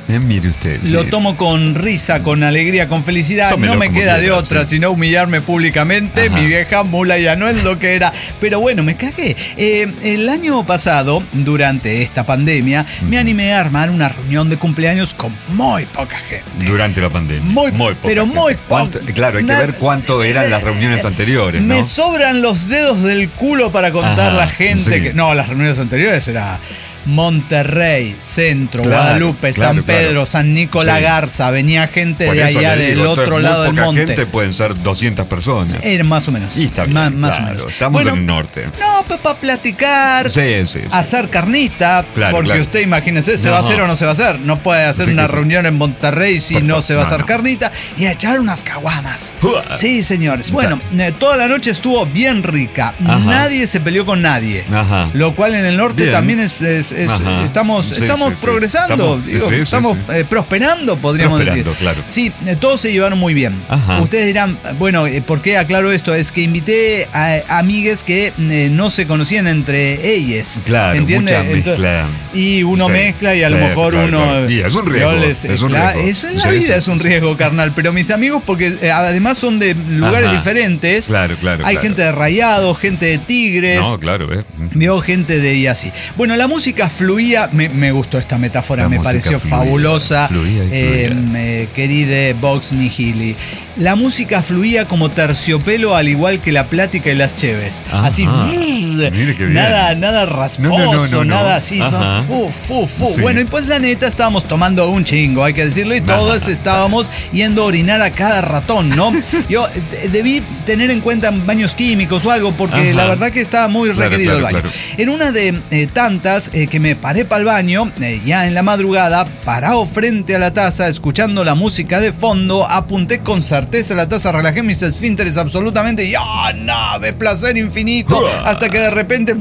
[SPEAKER 2] Eh, mire usted.
[SPEAKER 1] Lo
[SPEAKER 2] sí.
[SPEAKER 1] tomo con risa, con alegría, con felicidad.
[SPEAKER 2] Tómelo
[SPEAKER 1] no me
[SPEAKER 2] como
[SPEAKER 1] queda
[SPEAKER 2] quiera,
[SPEAKER 1] de otra,
[SPEAKER 2] sí.
[SPEAKER 1] sino humillarme públicamente.
[SPEAKER 2] Ajá.
[SPEAKER 1] Mi vieja mula ya no es lo que era. Pero bueno, me cagué. Eh, el año pasado, durante esta pandemia, uh-huh. me animé a armar una reunión de cumpleaños con muy poca gente.
[SPEAKER 2] Durante la pandemia.
[SPEAKER 1] Muy,
[SPEAKER 2] muy poca
[SPEAKER 1] pero
[SPEAKER 2] gente.
[SPEAKER 1] muy
[SPEAKER 2] ¿Cuánto? Claro, hay que ver cuánto eran las reuniones anteriores, ¿no?
[SPEAKER 1] Me sobran los dedos del culo para contar
[SPEAKER 2] Ajá,
[SPEAKER 1] la gente
[SPEAKER 2] sí.
[SPEAKER 1] que... No, las reuniones anteriores era... Monterrey, Centro,
[SPEAKER 2] claro,
[SPEAKER 1] Guadalupe,
[SPEAKER 2] claro,
[SPEAKER 1] San Pedro,
[SPEAKER 2] claro.
[SPEAKER 1] San Nicolás
[SPEAKER 2] Sí.
[SPEAKER 1] Garza, venía gente
[SPEAKER 2] Por
[SPEAKER 1] de
[SPEAKER 2] eso
[SPEAKER 1] allá
[SPEAKER 2] le
[SPEAKER 1] del
[SPEAKER 2] digo,
[SPEAKER 1] otro
[SPEAKER 2] muy
[SPEAKER 1] lado del
[SPEAKER 2] poca
[SPEAKER 1] monte.
[SPEAKER 2] gente pueden ser doscientas personas.
[SPEAKER 1] Era más o menos.
[SPEAKER 2] Y está bien,
[SPEAKER 1] Ma- más
[SPEAKER 2] claro,
[SPEAKER 1] o menos.
[SPEAKER 2] estamos
[SPEAKER 1] Bueno,
[SPEAKER 2] en el norte.
[SPEAKER 1] No, pues para platicar,
[SPEAKER 2] Sí, sí, sí.
[SPEAKER 1] hacer carnita,
[SPEAKER 2] Claro,
[SPEAKER 1] porque
[SPEAKER 2] claro.
[SPEAKER 1] usted imagínese, ¿se
[SPEAKER 2] No.
[SPEAKER 1] va a hacer o no se va a hacer? No puede hacer
[SPEAKER 2] Sí,
[SPEAKER 1] una
[SPEAKER 2] que sí.
[SPEAKER 1] reunión en Monterrey si
[SPEAKER 2] Por
[SPEAKER 1] no
[SPEAKER 2] favor,
[SPEAKER 1] se va a
[SPEAKER 2] no,
[SPEAKER 1] hacer
[SPEAKER 2] no.
[SPEAKER 1] carnita y a echar unas caguamas.
[SPEAKER 2] Uah.
[SPEAKER 1] Sí, señores. Bueno,
[SPEAKER 2] Ya.
[SPEAKER 1] eh, toda la noche estuvo bien rica.
[SPEAKER 2] Ajá.
[SPEAKER 1] Nadie se peleó con nadie.
[SPEAKER 2] Ajá.
[SPEAKER 1] Lo cual en el norte
[SPEAKER 2] Bien.
[SPEAKER 1] también es, es- es-
[SPEAKER 2] Ajá.
[SPEAKER 1] estamos,
[SPEAKER 2] Sí,
[SPEAKER 1] estamos
[SPEAKER 2] sí, sí.
[SPEAKER 1] progresando,
[SPEAKER 2] Estamos-
[SPEAKER 1] digo,
[SPEAKER 2] sí, sí,
[SPEAKER 1] estamos
[SPEAKER 2] sí.
[SPEAKER 1] eh, prosperando, podríamos
[SPEAKER 2] Prosperando,
[SPEAKER 1] decir.
[SPEAKER 2] claro.
[SPEAKER 1] Sí, eh, todos se llevaron muy bien.
[SPEAKER 2] Ajá.
[SPEAKER 1] Ustedes dirán, bueno, eh, ¿por qué aclaro esto? Es que invité a, a amigues que eh, no se conocían entre ellas.
[SPEAKER 2] Claro,
[SPEAKER 1] ¿entiende?
[SPEAKER 2] mucha mezcla.
[SPEAKER 1] Y uno
[SPEAKER 2] Sí,
[SPEAKER 1] mezcla y a lo
[SPEAKER 2] claro,
[SPEAKER 1] mejor
[SPEAKER 2] claro,
[SPEAKER 1] uno...
[SPEAKER 2] claro. Y es un riesgo,
[SPEAKER 1] yo les-
[SPEAKER 2] es un
[SPEAKER 1] claro,
[SPEAKER 2] riesgo.
[SPEAKER 1] Eso en la
[SPEAKER 2] Sí,
[SPEAKER 1] vida
[SPEAKER 2] sí,
[SPEAKER 1] es un
[SPEAKER 2] sí.
[SPEAKER 1] riesgo, carnal. Pero mis amigos, porque eh, además son de lugares
[SPEAKER 2] Ajá.
[SPEAKER 1] diferentes.
[SPEAKER 2] Claro, claro,
[SPEAKER 1] Hay
[SPEAKER 2] claro.
[SPEAKER 1] gente de Rayados, gente de Tigres.
[SPEAKER 2] No, claro, ¿eh?
[SPEAKER 1] Vio gente de y así. Bueno, la música fluía, me, me gustó esta metáfora,
[SPEAKER 2] La
[SPEAKER 1] me
[SPEAKER 2] música
[SPEAKER 1] pareció
[SPEAKER 2] fluía,
[SPEAKER 1] fabulosa,
[SPEAKER 2] fluía y
[SPEAKER 1] eh,
[SPEAKER 2] fluía.
[SPEAKER 1] eh, querida Vox Nihili. La música fluía como terciopelo, al igual que la plática y las cheves.
[SPEAKER 2] Ajá.
[SPEAKER 1] Así,
[SPEAKER 2] Mire qué bien.
[SPEAKER 1] nada, nada rasposo,
[SPEAKER 2] No, no, no, no, no.
[SPEAKER 1] nada así.
[SPEAKER 2] Ajá.
[SPEAKER 1] Fu, fu, fu.
[SPEAKER 2] Sí.
[SPEAKER 1] Bueno, y pues la neta estábamos tomando un chingo, hay que decirlo, y todos
[SPEAKER 2] Ajá.
[SPEAKER 1] estábamos yendo a orinar a cada ratón, ¿no? Yo eh, debí tener en cuenta baños químicos o algo, porque
[SPEAKER 2] Ajá.
[SPEAKER 1] la verdad que estaba muy
[SPEAKER 2] Claro,
[SPEAKER 1] requerido
[SPEAKER 2] claro,
[SPEAKER 1] el baño.
[SPEAKER 2] claro.
[SPEAKER 1] En una de eh, tantas eh, que me paré para el baño, eh, ya en la madrugada, parado frente a la taza, escuchando la música de fondo, apunté con certeza la taza, relajé mis esfínteres absolutamente y ¡ah, no! De placer infinito, hasta que de repente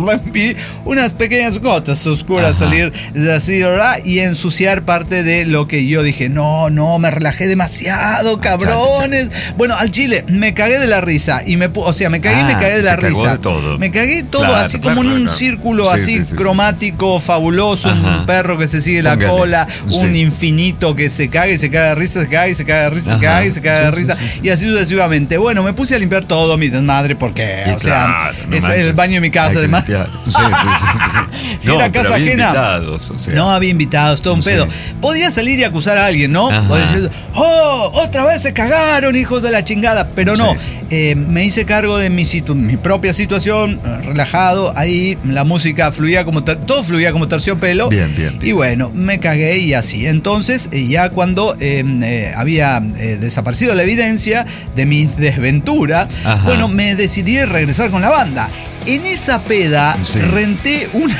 [SPEAKER 1] vi unas pequeñas gotas oscuras
[SPEAKER 2] Ajá.
[SPEAKER 1] salir de así, ¿verdad? Y ensuciar parte de lo que yo dije. No, no, me relajé demasiado, cabrones. Bueno, al chile, me cagué de la risa. Y me, pu- o sea, me cagué y me
[SPEAKER 2] Ah,
[SPEAKER 1] cagué de
[SPEAKER 2] se
[SPEAKER 1] la
[SPEAKER 2] cagó
[SPEAKER 1] risa.
[SPEAKER 2] de todo.
[SPEAKER 1] Me cagué todo
[SPEAKER 2] Claro,
[SPEAKER 1] así
[SPEAKER 2] claro,
[SPEAKER 1] como en un
[SPEAKER 2] claro.
[SPEAKER 1] círculo
[SPEAKER 2] Sí,
[SPEAKER 1] así
[SPEAKER 2] sí, sí,
[SPEAKER 1] cromático, fabuloso,
[SPEAKER 2] Ajá.
[SPEAKER 1] un perro que se sigue la
[SPEAKER 2] Póngale.
[SPEAKER 1] cola, un
[SPEAKER 2] Sí.
[SPEAKER 1] infinito que se caga y se caga de risa, se caga y se caga de risa, se
[SPEAKER 2] Ajá.
[SPEAKER 1] caga y se caga de
[SPEAKER 2] Sí, sí,
[SPEAKER 1] risa,
[SPEAKER 2] sí, sí.
[SPEAKER 1] y así sucesivamente. Bueno, me puse a limpiar todo mi desmadre porque,
[SPEAKER 2] Y
[SPEAKER 1] o sea,
[SPEAKER 2] claro, no
[SPEAKER 1] es
[SPEAKER 2] manches.
[SPEAKER 1] el baño de mi casa,
[SPEAKER 2] Hay que
[SPEAKER 1] además.
[SPEAKER 2] limpiar. Sí, sí, sí, sí.
[SPEAKER 1] Si era
[SPEAKER 2] pero
[SPEAKER 1] casa
[SPEAKER 2] había
[SPEAKER 1] ajena.
[SPEAKER 2] invitados, o sea.
[SPEAKER 1] No había invitados, todo un
[SPEAKER 2] Sí.
[SPEAKER 1] pedo. Podía salir y acusar a alguien, ¿no?
[SPEAKER 2] Ajá.
[SPEAKER 1] O decir, ¡oh! Otra vez se cagaron, hijos de la chingada. Pero no,
[SPEAKER 2] Sí.
[SPEAKER 1] eh, me hice cargo de mi, situ- mi propia situación, eh, relajado. Ahí la música fluía como. ter- todo fluía como terciopelo.
[SPEAKER 2] Bien, bien, bien.
[SPEAKER 1] Y bueno, me cagué y así. Entonces, eh, ya cuando eh, eh, había eh, desaparecido la evidencia de mi desventura,
[SPEAKER 2] Ajá.
[SPEAKER 1] bueno, me decidí a regresar con la banda. En esa peda
[SPEAKER 2] Sí.
[SPEAKER 1] renté una.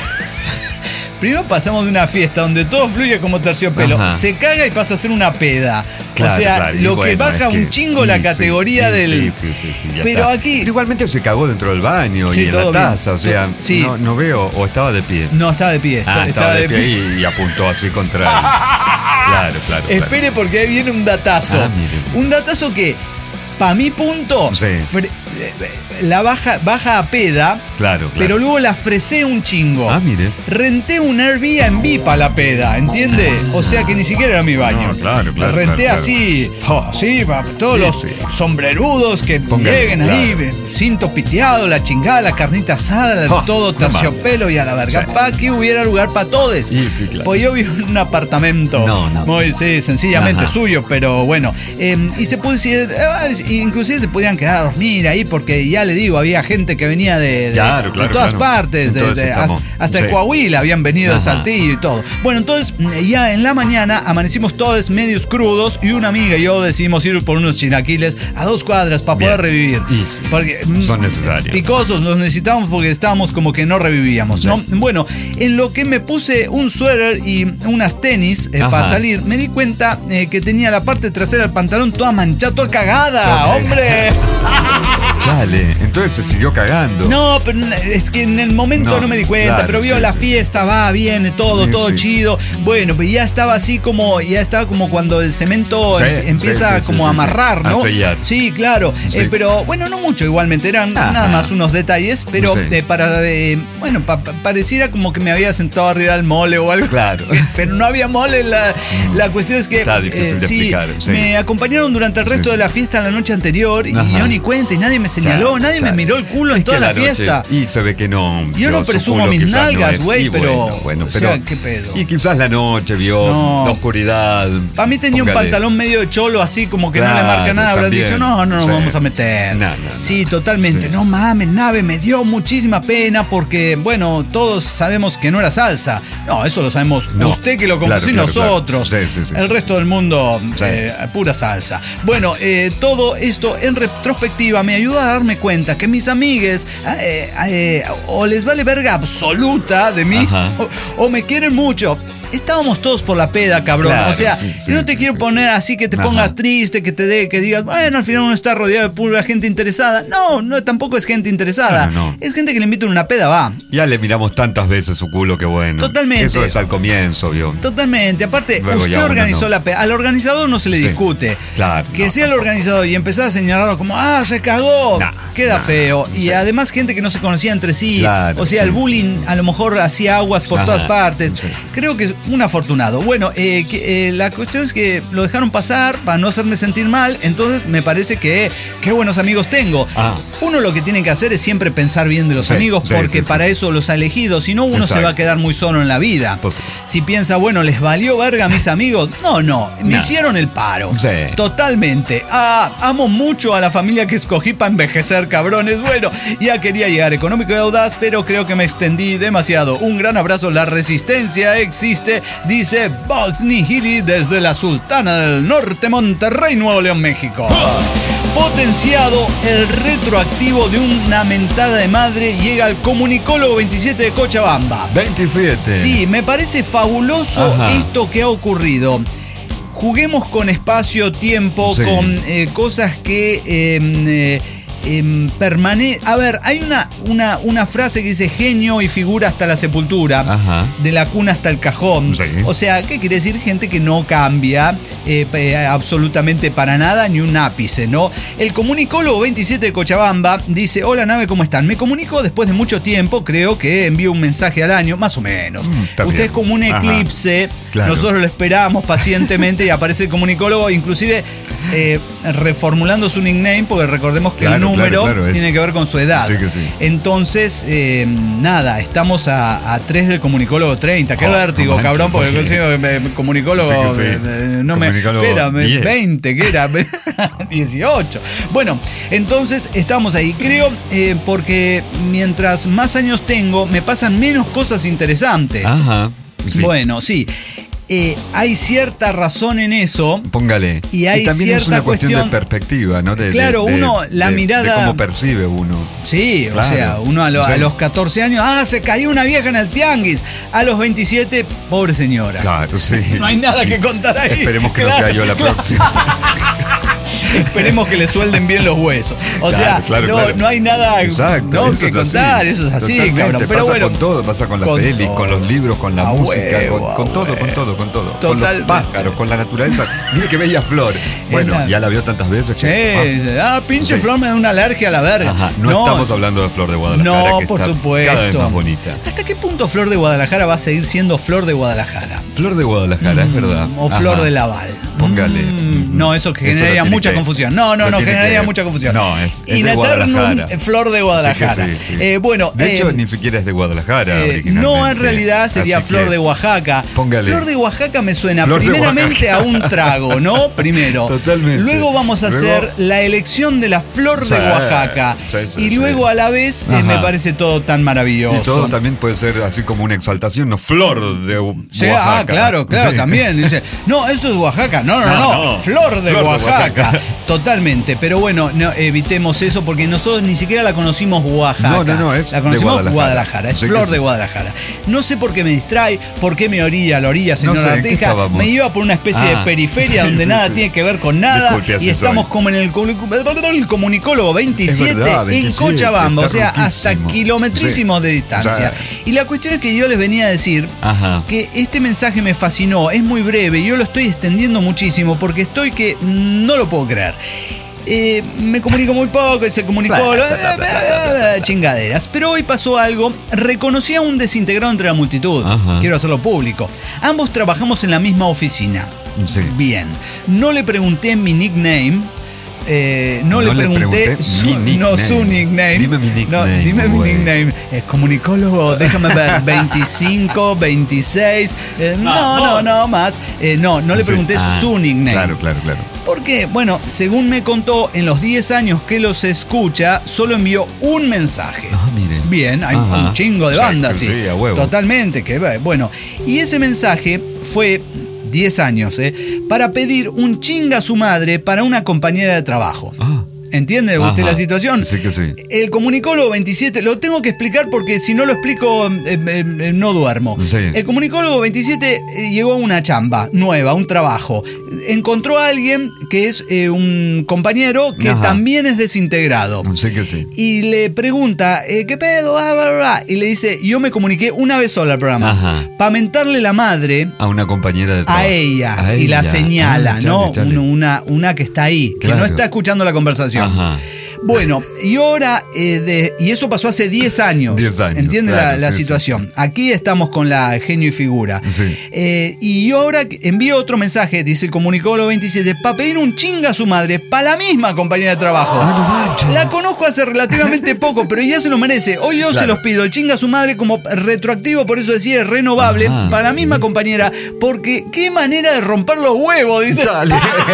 [SPEAKER 1] Primero pasamos de una fiesta donde todo fluye como terciopelo,
[SPEAKER 2] Ajá.
[SPEAKER 1] se caga y pasa a ser una peda.
[SPEAKER 2] Claro,
[SPEAKER 1] o sea,
[SPEAKER 2] claro, y
[SPEAKER 1] lo
[SPEAKER 2] bueno,
[SPEAKER 1] que baja
[SPEAKER 2] es
[SPEAKER 1] un
[SPEAKER 2] que-
[SPEAKER 1] chingo la
[SPEAKER 2] sí,
[SPEAKER 1] categoría
[SPEAKER 2] sí,
[SPEAKER 1] del.
[SPEAKER 2] Sí, sí, sí, sí, ya
[SPEAKER 1] Pero
[SPEAKER 2] está.
[SPEAKER 1] aquí-
[SPEAKER 2] Pero igualmente se cagó dentro del baño
[SPEAKER 1] Sí,
[SPEAKER 2] y en
[SPEAKER 1] todo
[SPEAKER 2] la
[SPEAKER 1] bien.
[SPEAKER 2] taza, o sea,
[SPEAKER 1] Sí.
[SPEAKER 2] no, no veo, o estaba de pie.
[SPEAKER 1] No, estaba de pie.
[SPEAKER 2] Ah,
[SPEAKER 1] esta-
[SPEAKER 2] estaba de pie y, y apuntó así contra él. Claro, claro. claro.
[SPEAKER 1] Espere porque ahí viene un datazo.
[SPEAKER 2] Ah, mire.
[SPEAKER 1] Un datazo que, para mi punto,
[SPEAKER 2] Sí.
[SPEAKER 1] fre- eh, la baja, baja a peda,
[SPEAKER 2] Claro, claro.
[SPEAKER 1] pero luego la fresé un chingo.
[SPEAKER 2] Ah, mire.
[SPEAKER 1] Renté un Airbnb para la peda, ¿entiende? O sea que ni siquiera era mi baño.
[SPEAKER 2] No, claro, claro,
[SPEAKER 1] Renté
[SPEAKER 2] claro,
[SPEAKER 1] así, así, pa- todos
[SPEAKER 2] Sí,
[SPEAKER 1] los
[SPEAKER 2] sí.
[SPEAKER 1] sombrerudos que
[SPEAKER 2] Póngale,
[SPEAKER 1] lleguen ahí,
[SPEAKER 2] claro.
[SPEAKER 1] cinto piteado, la chingada, la carnita asada,
[SPEAKER 2] Ja,
[SPEAKER 1] todo
[SPEAKER 2] no
[SPEAKER 1] terciopelo y a la verga.
[SPEAKER 2] Sí.
[SPEAKER 1] Para que hubiera lugar para todos.
[SPEAKER 2] Sí, sí, claro.
[SPEAKER 1] Pues yo vi un apartamento.
[SPEAKER 2] No, no.
[SPEAKER 1] Muy, sí, sencillamente
[SPEAKER 2] Ajá.
[SPEAKER 1] suyo, pero bueno. Eh, y se puede decir, eh, inclusive se podían quedar a dormir ahí, porque ya le digo, había gente que venía de, de,
[SPEAKER 2] Claro, claro,
[SPEAKER 1] de todas
[SPEAKER 2] claro.
[SPEAKER 1] partes, de,
[SPEAKER 2] Entonces
[SPEAKER 1] de- hasta,
[SPEAKER 2] estamos-
[SPEAKER 1] hasta
[SPEAKER 2] sí.
[SPEAKER 1] de Coahuila habían venido de
[SPEAKER 2] Ajá.
[SPEAKER 1] Saltillo y todo. Bueno, entonces ya en la mañana amanecimos todos medios crudos y una amiga y yo decidimos ir por unos chilaquiles a dos cuadras para
[SPEAKER 2] Bien.
[SPEAKER 1] poder revivir.
[SPEAKER 2] Y sí,
[SPEAKER 1] Porque, mm,
[SPEAKER 2] son necesarios.
[SPEAKER 1] Picosos los necesitábamos porque estábamos como que no revivíamos, ¿no?
[SPEAKER 2] Sí.
[SPEAKER 1] Bueno, en lo que me puse un suéter y unas tenis eh,
[SPEAKER 2] Ajá.
[SPEAKER 1] para salir, me di cuenta eh, que tenía la parte trasera del pantalón toda manchada, toda cagada,
[SPEAKER 2] Toda
[SPEAKER 1] hombre.
[SPEAKER 2] Dale, entonces se siguió cagando.
[SPEAKER 1] No, pero es que en el momento no, no me di cuenta, claro, pero vio sí, la sí. fiesta, va, viene, todo, sí, todo sí. chido. Bueno, pues ya estaba así como, ya estaba como cuando el cemento sí, empieza sí, sí, como sí, a amarrar, sí. ¿no? A sí, claro. Sí. Eh, pero bueno, no mucho igualmente, eran ah, nada más unos detalles, pero sí. eh, para, eh, bueno, pa, pa, pareciera como que me había sentado arriba del mole o algo.
[SPEAKER 2] Claro.
[SPEAKER 1] Pero no había mole, la, la cuestión es que
[SPEAKER 2] está difícil eh, de
[SPEAKER 1] sí,
[SPEAKER 2] explicar. Sí.
[SPEAKER 1] Me acompañaron durante el resto sí. de la fiesta la noche anterior y Ajá. yo ni cuenta y nadie me señaló, claro, nadie claro. me miró el culo es en toda la, la fiesta.
[SPEAKER 2] Y se ve que no.
[SPEAKER 1] Yo no presumo mis nalgas, güey, no pero.
[SPEAKER 2] Bueno, bueno,
[SPEAKER 1] o
[SPEAKER 2] pero.
[SPEAKER 1] sea, ¿qué pedo?
[SPEAKER 2] Y quizás la noche vio no. la oscuridad.
[SPEAKER 1] Para mí tenía póngale. un pantalón medio de cholo, así como que claro, no le marca nada. Habrán dicho, no, no nos sí. vamos a meter. No, no, no. Sí, totalmente. Sí. No mames, nave, me dio muchísima pena porque, bueno, todos sabemos que no era salsa. No, eso lo sabemos no. usted que lo conoció y claro, claro, nosotros. Claro. Sí, sí, sí, el sí. resto del mundo, sí. eh, pura salsa. Bueno, eh, todo esto en retrospectiva me ayuda a darme cuenta que mis amigues eh, eh, o les vale verga absoluta de mí o, o me quieren mucho. Estábamos todos por la peda, cabrón. Claro, o sea, sí, sí, no te quiero sí, poner sí. así que te Ajá. pongas triste, que te dé, que digas, bueno, al final uno está rodeado de pura gente interesada. No, no, tampoco es gente interesada. No, no. Es gente que le invita a una peda, va.
[SPEAKER 2] Ya le miramos tantas veces su culo, que bueno.
[SPEAKER 1] Totalmente.
[SPEAKER 2] Eso es al comienzo, vio.
[SPEAKER 1] Totalmente. Aparte, Luego usted organizó no. la peda. Al organizador no se le sí. discute.
[SPEAKER 2] Claro.
[SPEAKER 1] Que
[SPEAKER 2] no,
[SPEAKER 1] sea el organizador y empezar a señalarlo como, ah, se cagó. Nah, Queda nah, feo. Y sí. además, gente que no se conocía entre sí. Claro, o sea, sí. el bullying a lo mejor hacía aguas por Ajá. todas partes. Sí. Creo que es un afortunado. Bueno, eh, que, eh, la cuestión es que lo dejaron pasar para no hacerme sentir mal, entonces me parece que qué buenos amigos tengo. Ah. Uno lo que tiene que hacer es siempre pensar bien de los sí, amigos sí, porque sí, para sí. eso los ha elegido, si no uno Exacto. se va a quedar muy solo en la vida. Pues, si piensa, bueno, ¿les valió verga a mis amigos? No, no, me nah. hicieron el paro. Sí. Totalmente. Ah, amo mucho a la familia que escogí para envejecer, cabrones. Bueno, ya quería llegar económico y audaz, pero creo que me extendí demasiado. Un gran abrazo, la resistencia existe, dice Vox Nihili desde la Sultana del Norte, Monterrey, Nuevo León, México. Potenciado, el retroactivo de una mentada de madre llega al Comunicólogo veintisiete de Cochabamba.
[SPEAKER 2] veintisiete.
[SPEAKER 1] Sí, me parece fabuloso Ajá. esto que ha ocurrido. Juguemos con espacio, tiempo, sí. con eh, cosas que... Eh, eh, Eh, permane- a ver, hay una, una, una frase que dice genio y figura hasta la sepultura, Ajá. de la cuna hasta el cajón. Sí. O sea, ¿qué quiere decir? Gente que no cambia eh, eh, absolutamente para nada, ni un ápice, ¿no? El Comunicólogo veintisiete de Cochabamba dice, hola nave, ¿cómo están? Me comunico después de mucho tiempo, creo que envío un mensaje al año, más o menos. Mm, Usted bien. es como un eclipse, claro. nosotros lo esperamos pacientemente y aparece el comunicólogo, inclusive eh, reformulando su nickname, porque recordemos que claro. el número claro, claro, tiene que ver con su edad. Sí que sí. Entonces, eh, nada, estamos a, a tres del Comunicólogo treinta. Qué oh, vértigo, manches, cabrón, porque consigo que me, Comunicólogo sí que sí. Eh, no comunicólogo me espera, me, veinte, que era dieciocho. Bueno, entonces estamos ahí. Creo eh, porque mientras más años tengo, me pasan menos cosas interesantes.
[SPEAKER 2] Ajá. Sí.
[SPEAKER 1] Bueno, sí. Eh, hay cierta razón en eso.
[SPEAKER 2] Póngale.
[SPEAKER 1] Y, hay
[SPEAKER 2] y también
[SPEAKER 1] cierta
[SPEAKER 2] es una cuestión,
[SPEAKER 1] cuestión
[SPEAKER 2] de perspectiva, ¿no? De,
[SPEAKER 1] claro,
[SPEAKER 2] de,
[SPEAKER 1] uno,
[SPEAKER 2] de,
[SPEAKER 1] la
[SPEAKER 2] de,
[SPEAKER 1] mirada.
[SPEAKER 2] De cómo percibe uno.
[SPEAKER 1] Sí, claro. O sea, uno a, lo, sí. a los catorce años, ah, se cayó una vieja en el tianguis. A los veintisiete, pobre señora.
[SPEAKER 2] Claro, sí.
[SPEAKER 1] No hay nada que contar ahí.
[SPEAKER 2] Esperemos que
[SPEAKER 1] claro,
[SPEAKER 2] no sea yo la
[SPEAKER 1] claro.
[SPEAKER 2] próxima.
[SPEAKER 1] Esperemos que le suelden bien los huesos. O claro, sea,
[SPEAKER 2] claro,
[SPEAKER 1] no,
[SPEAKER 2] claro.
[SPEAKER 1] no hay nada
[SPEAKER 2] Exacto,
[SPEAKER 1] ¿no?
[SPEAKER 2] eso
[SPEAKER 1] que
[SPEAKER 2] es
[SPEAKER 1] contar,
[SPEAKER 2] así.
[SPEAKER 1] eso es así,
[SPEAKER 2] Totalmente,
[SPEAKER 1] cabrón. Pero
[SPEAKER 2] pasa
[SPEAKER 1] bueno,
[SPEAKER 2] con todo, pasa con las pelis, todo. Con los libros, con la a música,
[SPEAKER 1] huevo,
[SPEAKER 2] con, con todo, con todo, con todo.
[SPEAKER 1] Total.
[SPEAKER 2] Con los pájaros, con la naturaleza. Mire qué bella flor. Bueno, la... ya la vio tantas veces.
[SPEAKER 1] Que, sí. Ah, ah, pinche sí. flor me da una alergia a la verga.
[SPEAKER 2] Ajá. No, no estamos hablando de Flor de Guadalajara.
[SPEAKER 1] No,
[SPEAKER 2] que
[SPEAKER 1] por
[SPEAKER 2] está
[SPEAKER 1] supuesto.
[SPEAKER 2] Cada vez más bonita.
[SPEAKER 1] ¿Hasta qué punto Flor de Guadalajara va a seguir siendo Flor de Guadalajara?
[SPEAKER 2] Flor de Guadalajara, mm, es verdad.
[SPEAKER 1] O Flor Ajá. de Laval.
[SPEAKER 2] Póngale.
[SPEAKER 1] Mm, no, eso generaría eso mucha que, confusión. No, no, no, generaría mucha confusión.
[SPEAKER 2] No, es, es
[SPEAKER 1] In
[SPEAKER 2] de
[SPEAKER 1] Eternum,
[SPEAKER 2] Guadalajara.
[SPEAKER 1] Flor de Guadalajara. Sí, sí, sí. Eh, bueno,
[SPEAKER 2] de hecho,
[SPEAKER 1] eh,
[SPEAKER 2] ni siquiera es de Guadalajara.
[SPEAKER 1] Eh, no, en realidad sería Flor que, de Oaxaca.
[SPEAKER 2] Póngale.
[SPEAKER 1] Flor de Oaxaca me suena
[SPEAKER 2] Flor
[SPEAKER 1] primeramente a un trago, ¿no? Primero.
[SPEAKER 2] Totalmente.
[SPEAKER 1] Luego vamos a luego, hacer la elección de la Flor sí, de Oaxaca. Sí, sí, y luego sí. a la vez eh, me parece todo tan maravilloso.
[SPEAKER 2] Y todo también puede ser así como una exaltación, ¿no? Flor de
[SPEAKER 1] sí,
[SPEAKER 2] Oaxaca.
[SPEAKER 1] Ah, claro, claro, sí. también. Dice, no, eso es Oaxaca. No, no, no, no. no. Flor de Flor Oaxaca. De Oaxaca. Totalmente, pero bueno, no, evitemos eso porque nosotros ni siquiera la conocimos Oaxaca.
[SPEAKER 2] No, no, no, es
[SPEAKER 1] la conocimos
[SPEAKER 2] de Guadalajara.
[SPEAKER 1] Guadalajara, es
[SPEAKER 2] Sí,
[SPEAKER 1] Flor
[SPEAKER 2] que sí.
[SPEAKER 1] de Guadalajara. No sé por qué me distrae, por qué me orilla a la orilla, señora
[SPEAKER 2] No sé, ¿en qué
[SPEAKER 1] Arteja.
[SPEAKER 2] estábamos?
[SPEAKER 1] Me iba por una especie
[SPEAKER 2] Ah,
[SPEAKER 1] de periferia
[SPEAKER 2] sí,
[SPEAKER 1] donde
[SPEAKER 2] sí,
[SPEAKER 1] nada
[SPEAKER 2] sí.
[SPEAKER 1] tiene que ver con nada.
[SPEAKER 2] Disculpe, así
[SPEAKER 1] y estamos
[SPEAKER 2] soy.
[SPEAKER 1] como en el, el comunicólogo veintisiete,
[SPEAKER 2] Es verdad, veintisiete,
[SPEAKER 1] en Cochabamba, o
[SPEAKER 2] está
[SPEAKER 1] sea,
[SPEAKER 2] roquísimo.
[SPEAKER 1] hasta kilometrísimos
[SPEAKER 2] Sí.
[SPEAKER 1] de distancia.
[SPEAKER 2] Sí.
[SPEAKER 1] Y la cuestión es que yo les venía a decir
[SPEAKER 2] Ajá.
[SPEAKER 1] que este mensaje me fascinó, es muy breve, yo lo estoy extendiendo muchísimo porque estoy que no lo puedo creer. Eh, me comunico muy poco, se comunicó,
[SPEAKER 2] Bla, bla, bla, bla, bla, bla, bla.
[SPEAKER 1] chingaderas. Pero hoy pasó algo, reconocí a un desintegrado entre la multitud,
[SPEAKER 2] Ajá.
[SPEAKER 1] quiero hacerlo público. Ambos trabajamos en la misma oficina.
[SPEAKER 2] Sí.
[SPEAKER 1] Bien, no le pregunté mi nickname. Eh, no,
[SPEAKER 2] No
[SPEAKER 1] le
[SPEAKER 2] le
[SPEAKER 1] pregunté,
[SPEAKER 2] pregunté
[SPEAKER 1] su,
[SPEAKER 2] mi nickname.
[SPEAKER 1] no su nickname.
[SPEAKER 2] Dime mi
[SPEAKER 1] No,
[SPEAKER 2] nickname,
[SPEAKER 1] dime mi
[SPEAKER 2] güey.
[SPEAKER 1] nickname. Eh, comunicólogo, déjame ver, veinticinco, veintiséis. eh, no, no, no, más. Eh, no, no le
[SPEAKER 2] Sí.
[SPEAKER 1] pregunté
[SPEAKER 2] Ah,
[SPEAKER 1] su nickname.
[SPEAKER 2] Claro, claro, claro.
[SPEAKER 1] Porque, bueno, según me contó, en los diez años que los escucha, solo envió un mensaje.
[SPEAKER 2] Ah, mire.
[SPEAKER 1] Bien, hay
[SPEAKER 2] Ajá.
[SPEAKER 1] un chingo de
[SPEAKER 2] Sí,
[SPEAKER 1] bandas,
[SPEAKER 2] sí,
[SPEAKER 1] sí.
[SPEAKER 2] sí, a huevo.
[SPEAKER 1] Totalmente, que bueno. Y ese mensaje fue diez años, ¿eh? Para pedir un chinga a su madre para una compañera de trabajo.
[SPEAKER 2] Ah.
[SPEAKER 1] ¿Entiende usted
[SPEAKER 2] Ajá.
[SPEAKER 1] la situación?
[SPEAKER 2] Sí que sí.
[SPEAKER 1] El comunicólogo veintisiete, lo tengo que explicar porque si no lo explico eh, eh, no duermo.
[SPEAKER 2] Sí.
[SPEAKER 1] El comunicólogo veintisiete eh, llegó a una chamba nueva, un trabajo. Encontró a alguien que es eh, un compañero que
[SPEAKER 2] Ajá.
[SPEAKER 1] también es desintegrado.
[SPEAKER 2] Sí que sí.
[SPEAKER 1] Y le pregunta, eh, ¿qué pedo? Ah, bla, bla, bla. Y le dice, yo me comuniqué una vez sola al programa.
[SPEAKER 2] Ajá.
[SPEAKER 1] Para mentarle la madre
[SPEAKER 2] A una compañera de trabajo.
[SPEAKER 1] a ella,
[SPEAKER 2] A
[SPEAKER 1] y la
[SPEAKER 2] ella.
[SPEAKER 1] señala,
[SPEAKER 2] Ah,
[SPEAKER 1] ¿no?
[SPEAKER 2] chale, chale.
[SPEAKER 1] Un- Una, una que está ahí, que
[SPEAKER 2] Claro.
[SPEAKER 1] no está escuchando la conversación.
[SPEAKER 2] Ajá.
[SPEAKER 1] Bueno, y ahora, eh, de, y eso pasó hace diez años.
[SPEAKER 2] diez años,
[SPEAKER 1] ¿Entiende
[SPEAKER 2] claro,
[SPEAKER 1] la, la
[SPEAKER 2] sí,
[SPEAKER 1] situación? Aquí estamos con la genio y figura.
[SPEAKER 2] Sí.
[SPEAKER 1] Eh, y yo ahora envío otro mensaje, dice el comunicólogo veintisiete, para pedir un chinga a su madre, para la misma compañera de trabajo.
[SPEAKER 2] Ah, no manches.
[SPEAKER 1] La conozco hace relativamente poco, pero ya se lo merece. Hoy yo
[SPEAKER 2] Claro.
[SPEAKER 1] se los pido, el chinga a su madre como retroactivo, por eso decía, es renovable,
[SPEAKER 2] Ajá.
[SPEAKER 1] para la misma compañera, porque qué manera de romper los huevos, dice.
[SPEAKER 2] Chale.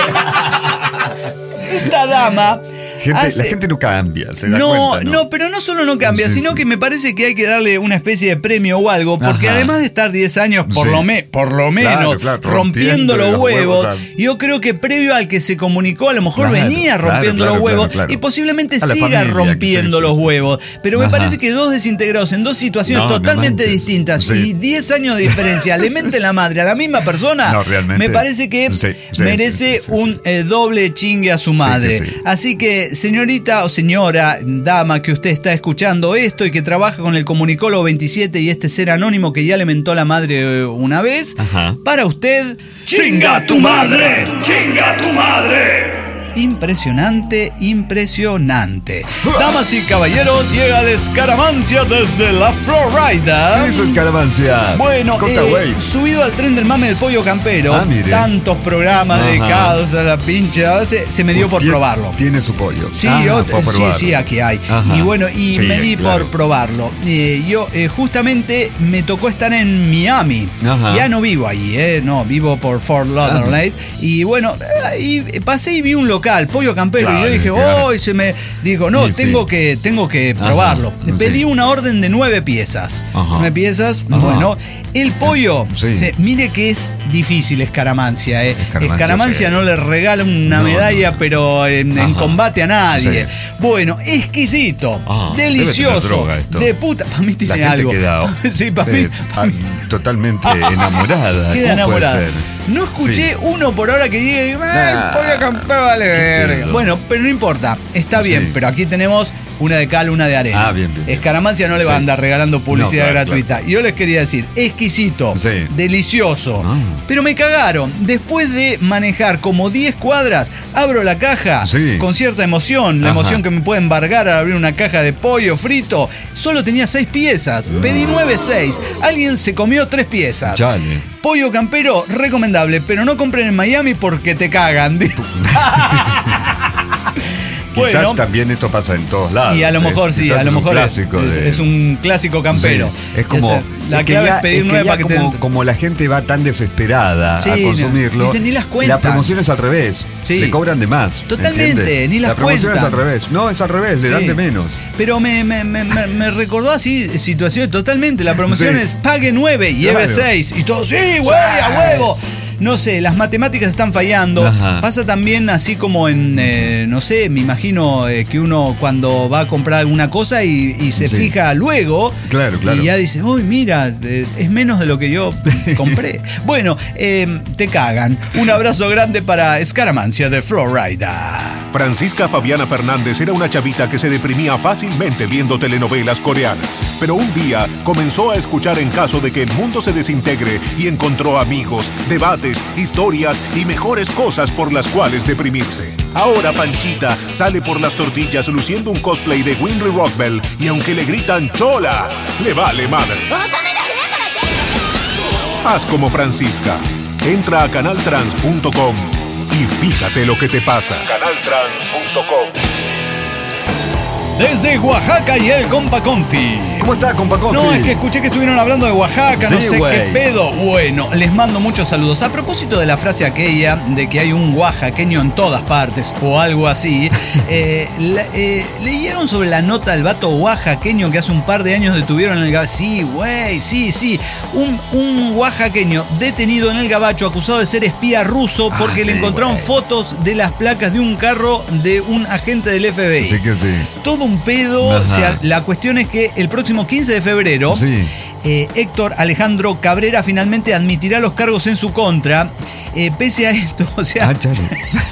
[SPEAKER 1] Esta dama...
[SPEAKER 2] Gente,
[SPEAKER 1] hace-
[SPEAKER 2] La gente no cambia, se da
[SPEAKER 1] no,
[SPEAKER 2] cuenta,
[SPEAKER 1] no, pero no solo no cambia,
[SPEAKER 2] Sí,
[SPEAKER 1] sino
[SPEAKER 2] sí.
[SPEAKER 1] que me parece que hay que darle una especie de premio o algo, porque
[SPEAKER 2] Ajá.
[SPEAKER 1] además de estar diez años, por,
[SPEAKER 2] Sí.
[SPEAKER 1] lo, me, por lo menos,
[SPEAKER 2] Claro, claro,
[SPEAKER 1] rompiendo
[SPEAKER 2] rompiéndole
[SPEAKER 1] los
[SPEAKER 2] los
[SPEAKER 1] huevos,
[SPEAKER 2] huevos a-
[SPEAKER 1] yo creo que previo al que se comunicó, a lo mejor
[SPEAKER 2] Claro,
[SPEAKER 1] venía
[SPEAKER 2] claro,
[SPEAKER 1] rompiendo
[SPEAKER 2] claro,
[SPEAKER 1] los huevos
[SPEAKER 2] claro, claro.
[SPEAKER 1] y posiblemente
[SPEAKER 2] A la
[SPEAKER 1] siga
[SPEAKER 2] familia,
[SPEAKER 1] rompiendo
[SPEAKER 2] que sí,
[SPEAKER 1] los
[SPEAKER 2] sí, sí.
[SPEAKER 1] huevos. Pero me
[SPEAKER 2] Ajá.
[SPEAKER 1] parece que dos desintegrados en dos situaciones
[SPEAKER 2] No, no
[SPEAKER 1] totalmente
[SPEAKER 2] manches.
[SPEAKER 1] distintas
[SPEAKER 2] Sí.
[SPEAKER 1] y diez años de diferencia le menten la madre a la misma persona,
[SPEAKER 2] No, realmente.
[SPEAKER 1] me parece que
[SPEAKER 2] Sí, sí,
[SPEAKER 1] merece
[SPEAKER 2] sí, sí, sí,
[SPEAKER 1] un
[SPEAKER 2] sí.
[SPEAKER 1] eh, doble chingue a su madre.
[SPEAKER 2] que sí.
[SPEAKER 1] Así que, señorita o señora, dama que usted está escuchando esto y que trabaja con el comunicólogo veintisiete y este ser anónimo que ya le mentó la madre eh, una vez,
[SPEAKER 2] Ajá.
[SPEAKER 1] para usted,
[SPEAKER 5] ¡Chinga tu madre! ¡Chinga tu madre!
[SPEAKER 1] impresionante, impresionante. Damas y caballeros, llega la escaramancia desde la Florida.
[SPEAKER 2] Eso es Caravancia.
[SPEAKER 1] Bueno,
[SPEAKER 2] Costa
[SPEAKER 1] eh,
[SPEAKER 2] Way.
[SPEAKER 1] subido al tren del mame del pollo campero,
[SPEAKER 2] Ah, mire.
[SPEAKER 1] tantos programas
[SPEAKER 2] Ajá.
[SPEAKER 1] dedicados a la pincha, se, se me dio por
[SPEAKER 2] Tien-
[SPEAKER 1] probarlo.
[SPEAKER 2] Tiene su pollo.
[SPEAKER 1] Sí,
[SPEAKER 2] Ah,
[SPEAKER 1] yo-
[SPEAKER 2] fue a
[SPEAKER 1] sí,
[SPEAKER 2] probarlo.
[SPEAKER 1] sí, aquí hay.
[SPEAKER 2] Ajá.
[SPEAKER 1] Y bueno, y
[SPEAKER 2] Sí,
[SPEAKER 1] me di
[SPEAKER 2] claro.
[SPEAKER 1] por probarlo. Eh, yo eh, justamente me tocó estar en Miami.
[SPEAKER 2] Ajá.
[SPEAKER 1] Ya no vivo ahí, eh, no, vivo por Fort Lauderdale. Y bueno, eh, y pasé y vi un local, pollo campero.
[SPEAKER 2] Claro,
[SPEAKER 1] y yo dije,
[SPEAKER 2] claro.
[SPEAKER 1] oh, y se me dijo, no,
[SPEAKER 2] Sí, sí.
[SPEAKER 1] tengo que, tengo que
[SPEAKER 2] Ajá,
[SPEAKER 1] probarlo.
[SPEAKER 2] sí.
[SPEAKER 1] Pedí una orden de nueve piezas.
[SPEAKER 2] Ajá.
[SPEAKER 1] Nueve piezas,
[SPEAKER 2] Ajá.
[SPEAKER 1] bueno. El pollo,
[SPEAKER 2] Sí.
[SPEAKER 1] se- mire que es difícil Escaramancia, eh.
[SPEAKER 2] Escaramancia,
[SPEAKER 1] Escaramancia
[SPEAKER 2] sí.
[SPEAKER 1] no le regala una
[SPEAKER 2] No,
[SPEAKER 1] medalla,
[SPEAKER 2] no.
[SPEAKER 1] pero en, en
[SPEAKER 2] Ajá.
[SPEAKER 1] combate a nadie.
[SPEAKER 2] Sí.
[SPEAKER 1] Bueno, exquisito,
[SPEAKER 2] Ah, debe tener
[SPEAKER 1] delicioso,
[SPEAKER 2] droga esto.
[SPEAKER 1] de puta. Para mí
[SPEAKER 2] La
[SPEAKER 1] tiene
[SPEAKER 2] gente
[SPEAKER 1] algo.
[SPEAKER 2] queda
[SPEAKER 1] sí, para mí,
[SPEAKER 2] eh,
[SPEAKER 1] pa' mí
[SPEAKER 2] ah, totalmente enamorada.
[SPEAKER 1] queda
[SPEAKER 2] ¿Cómo puede
[SPEAKER 1] enamorada.
[SPEAKER 2] ser?
[SPEAKER 1] No escuché
[SPEAKER 2] Sí.
[SPEAKER 1] uno por ahora que diga, ay,
[SPEAKER 2] Nah,
[SPEAKER 1] pollo campero vale
[SPEAKER 2] qué
[SPEAKER 1] verga.
[SPEAKER 2] pedo.
[SPEAKER 1] Bueno, pero no importa, está bien,
[SPEAKER 2] Sí.
[SPEAKER 1] pero aquí tenemos una de cal, una de arena.
[SPEAKER 2] Ah, bien, bien, bien.
[SPEAKER 1] Escaramancia no le va a
[SPEAKER 2] Sí.
[SPEAKER 1] andar regalando publicidad
[SPEAKER 2] No, claro,
[SPEAKER 1] gratuita. Yo les quería decir, exquisito,
[SPEAKER 2] Sí.
[SPEAKER 1] delicioso,
[SPEAKER 2] Ah.
[SPEAKER 1] pero me cagaron. Después de manejar como diez cuadras, abro la caja
[SPEAKER 2] Sí.
[SPEAKER 1] con cierta emoción, la
[SPEAKER 2] Ajá.
[SPEAKER 1] emoción que me puede embargar al abrir una caja de pollo frito. Solo tenía seis piezas, pedí nueve, seis. Alguien se comió tres piezas.
[SPEAKER 2] Chale.
[SPEAKER 1] Pollo campero, recomendable, pero no compren en Miami porque te cagan.
[SPEAKER 2] Quizás
[SPEAKER 1] Bueno,
[SPEAKER 2] también esto pasa en todos lados.
[SPEAKER 1] y a lo
[SPEAKER 2] ¿eh?
[SPEAKER 1] mejor sí,
[SPEAKER 2] Quizás
[SPEAKER 1] a lo
[SPEAKER 2] es un
[SPEAKER 1] mejor es,
[SPEAKER 2] clásico
[SPEAKER 1] es-
[SPEAKER 2] de-
[SPEAKER 1] es un clásico campero.
[SPEAKER 2] Sí, es como.
[SPEAKER 1] Esa- la
[SPEAKER 2] es que
[SPEAKER 1] clave
[SPEAKER 2] ya-
[SPEAKER 1] es pedir
[SPEAKER 2] es que
[SPEAKER 1] nueve
[SPEAKER 2] ya
[SPEAKER 1] para que te
[SPEAKER 2] como,
[SPEAKER 1] den-
[SPEAKER 2] como la gente va tan desesperada
[SPEAKER 1] Sí,
[SPEAKER 2] a
[SPEAKER 1] no,
[SPEAKER 2] consumirlo.
[SPEAKER 1] dicen, ni las cuentan.
[SPEAKER 2] La promoción es al revés.
[SPEAKER 1] Sí.
[SPEAKER 2] Le cobran de más.
[SPEAKER 1] Totalmente,
[SPEAKER 2] ¿entiende?
[SPEAKER 1] ni las
[SPEAKER 2] La promoción
[SPEAKER 1] cuentan.
[SPEAKER 2] es al revés. No, es al revés, le
[SPEAKER 1] Sí.
[SPEAKER 2] dan de menos.
[SPEAKER 1] Pero me, me, me, me- me recordó así situaciones totalmente. La promoción
[SPEAKER 2] Sí.
[SPEAKER 1] es pague nueve, lleve
[SPEAKER 2] Claro.
[SPEAKER 1] seis. Y todo, sí, güey, a huevo. no sé, las matemáticas están fallando.
[SPEAKER 2] Ajá.
[SPEAKER 1] Pasa también así como en, eh, no sé, me imagino eh, que uno cuando va a comprar alguna cosa y, y se
[SPEAKER 2] Sí.
[SPEAKER 1] fija luego.
[SPEAKER 2] Claro, claro.
[SPEAKER 1] Y ya dice, uy, mira, eh, es menos de lo que yo compré. Bueno, eh, te cagan. Un abrazo grande para Escaramancia de Florida.
[SPEAKER 3] Francisca Fabiana Fernández era una chavita que se deprimía fácilmente viendo telenovelas coreanas. Pero un día comenzó a escuchar En caso de que el mundo se desintegre y encontró amigos, debates, historias y mejores cosas por las cuales deprimirse. Ahora Panchita sale por las tortillas luciendo un cosplay de Winry Rockbell y aunque le gritan ¡Chola!, le vale madre. Haz como Francisca. Entra a canal trans punto com y fíjate lo que te pasa. canal trans punto com.
[SPEAKER 1] Desde Oaxaca y el Compa Confi.
[SPEAKER 2] ¿Cómo está, compa Confi?
[SPEAKER 1] No, es que escuché que estuvieron hablando de Oaxaca, no
[SPEAKER 2] Sí,
[SPEAKER 1] sé
[SPEAKER 2] güey.
[SPEAKER 1] qué pedo. Bueno, les mando muchos saludos. A propósito de la frase aquella de que hay un oaxaqueño en todas partes o algo así, eh, la- eh, ¿leyeron sobre la nota del vato oaxaqueño que hace un par de años detuvieron en el Gabacho? Sí, güey, sí, sí. Un, un oaxaqueño detenido en el Gabacho acusado de ser espía ruso
[SPEAKER 2] Ah,
[SPEAKER 1] porque le
[SPEAKER 2] sí,
[SPEAKER 1] encontraron
[SPEAKER 2] güey.
[SPEAKER 1] fotos de las placas de un carro de un agente del F B I.
[SPEAKER 2] Sí que sí.
[SPEAKER 1] Todo un pedo.
[SPEAKER 2] Ajá.
[SPEAKER 1] O sea, la cuestión es que el próximo quince de febrero,
[SPEAKER 2] Sí.
[SPEAKER 1] eh, Héctor Alejandro Cabrera finalmente admitirá los cargos en su contra. Eh, pese a esto, o sea,
[SPEAKER 2] Ah, chale.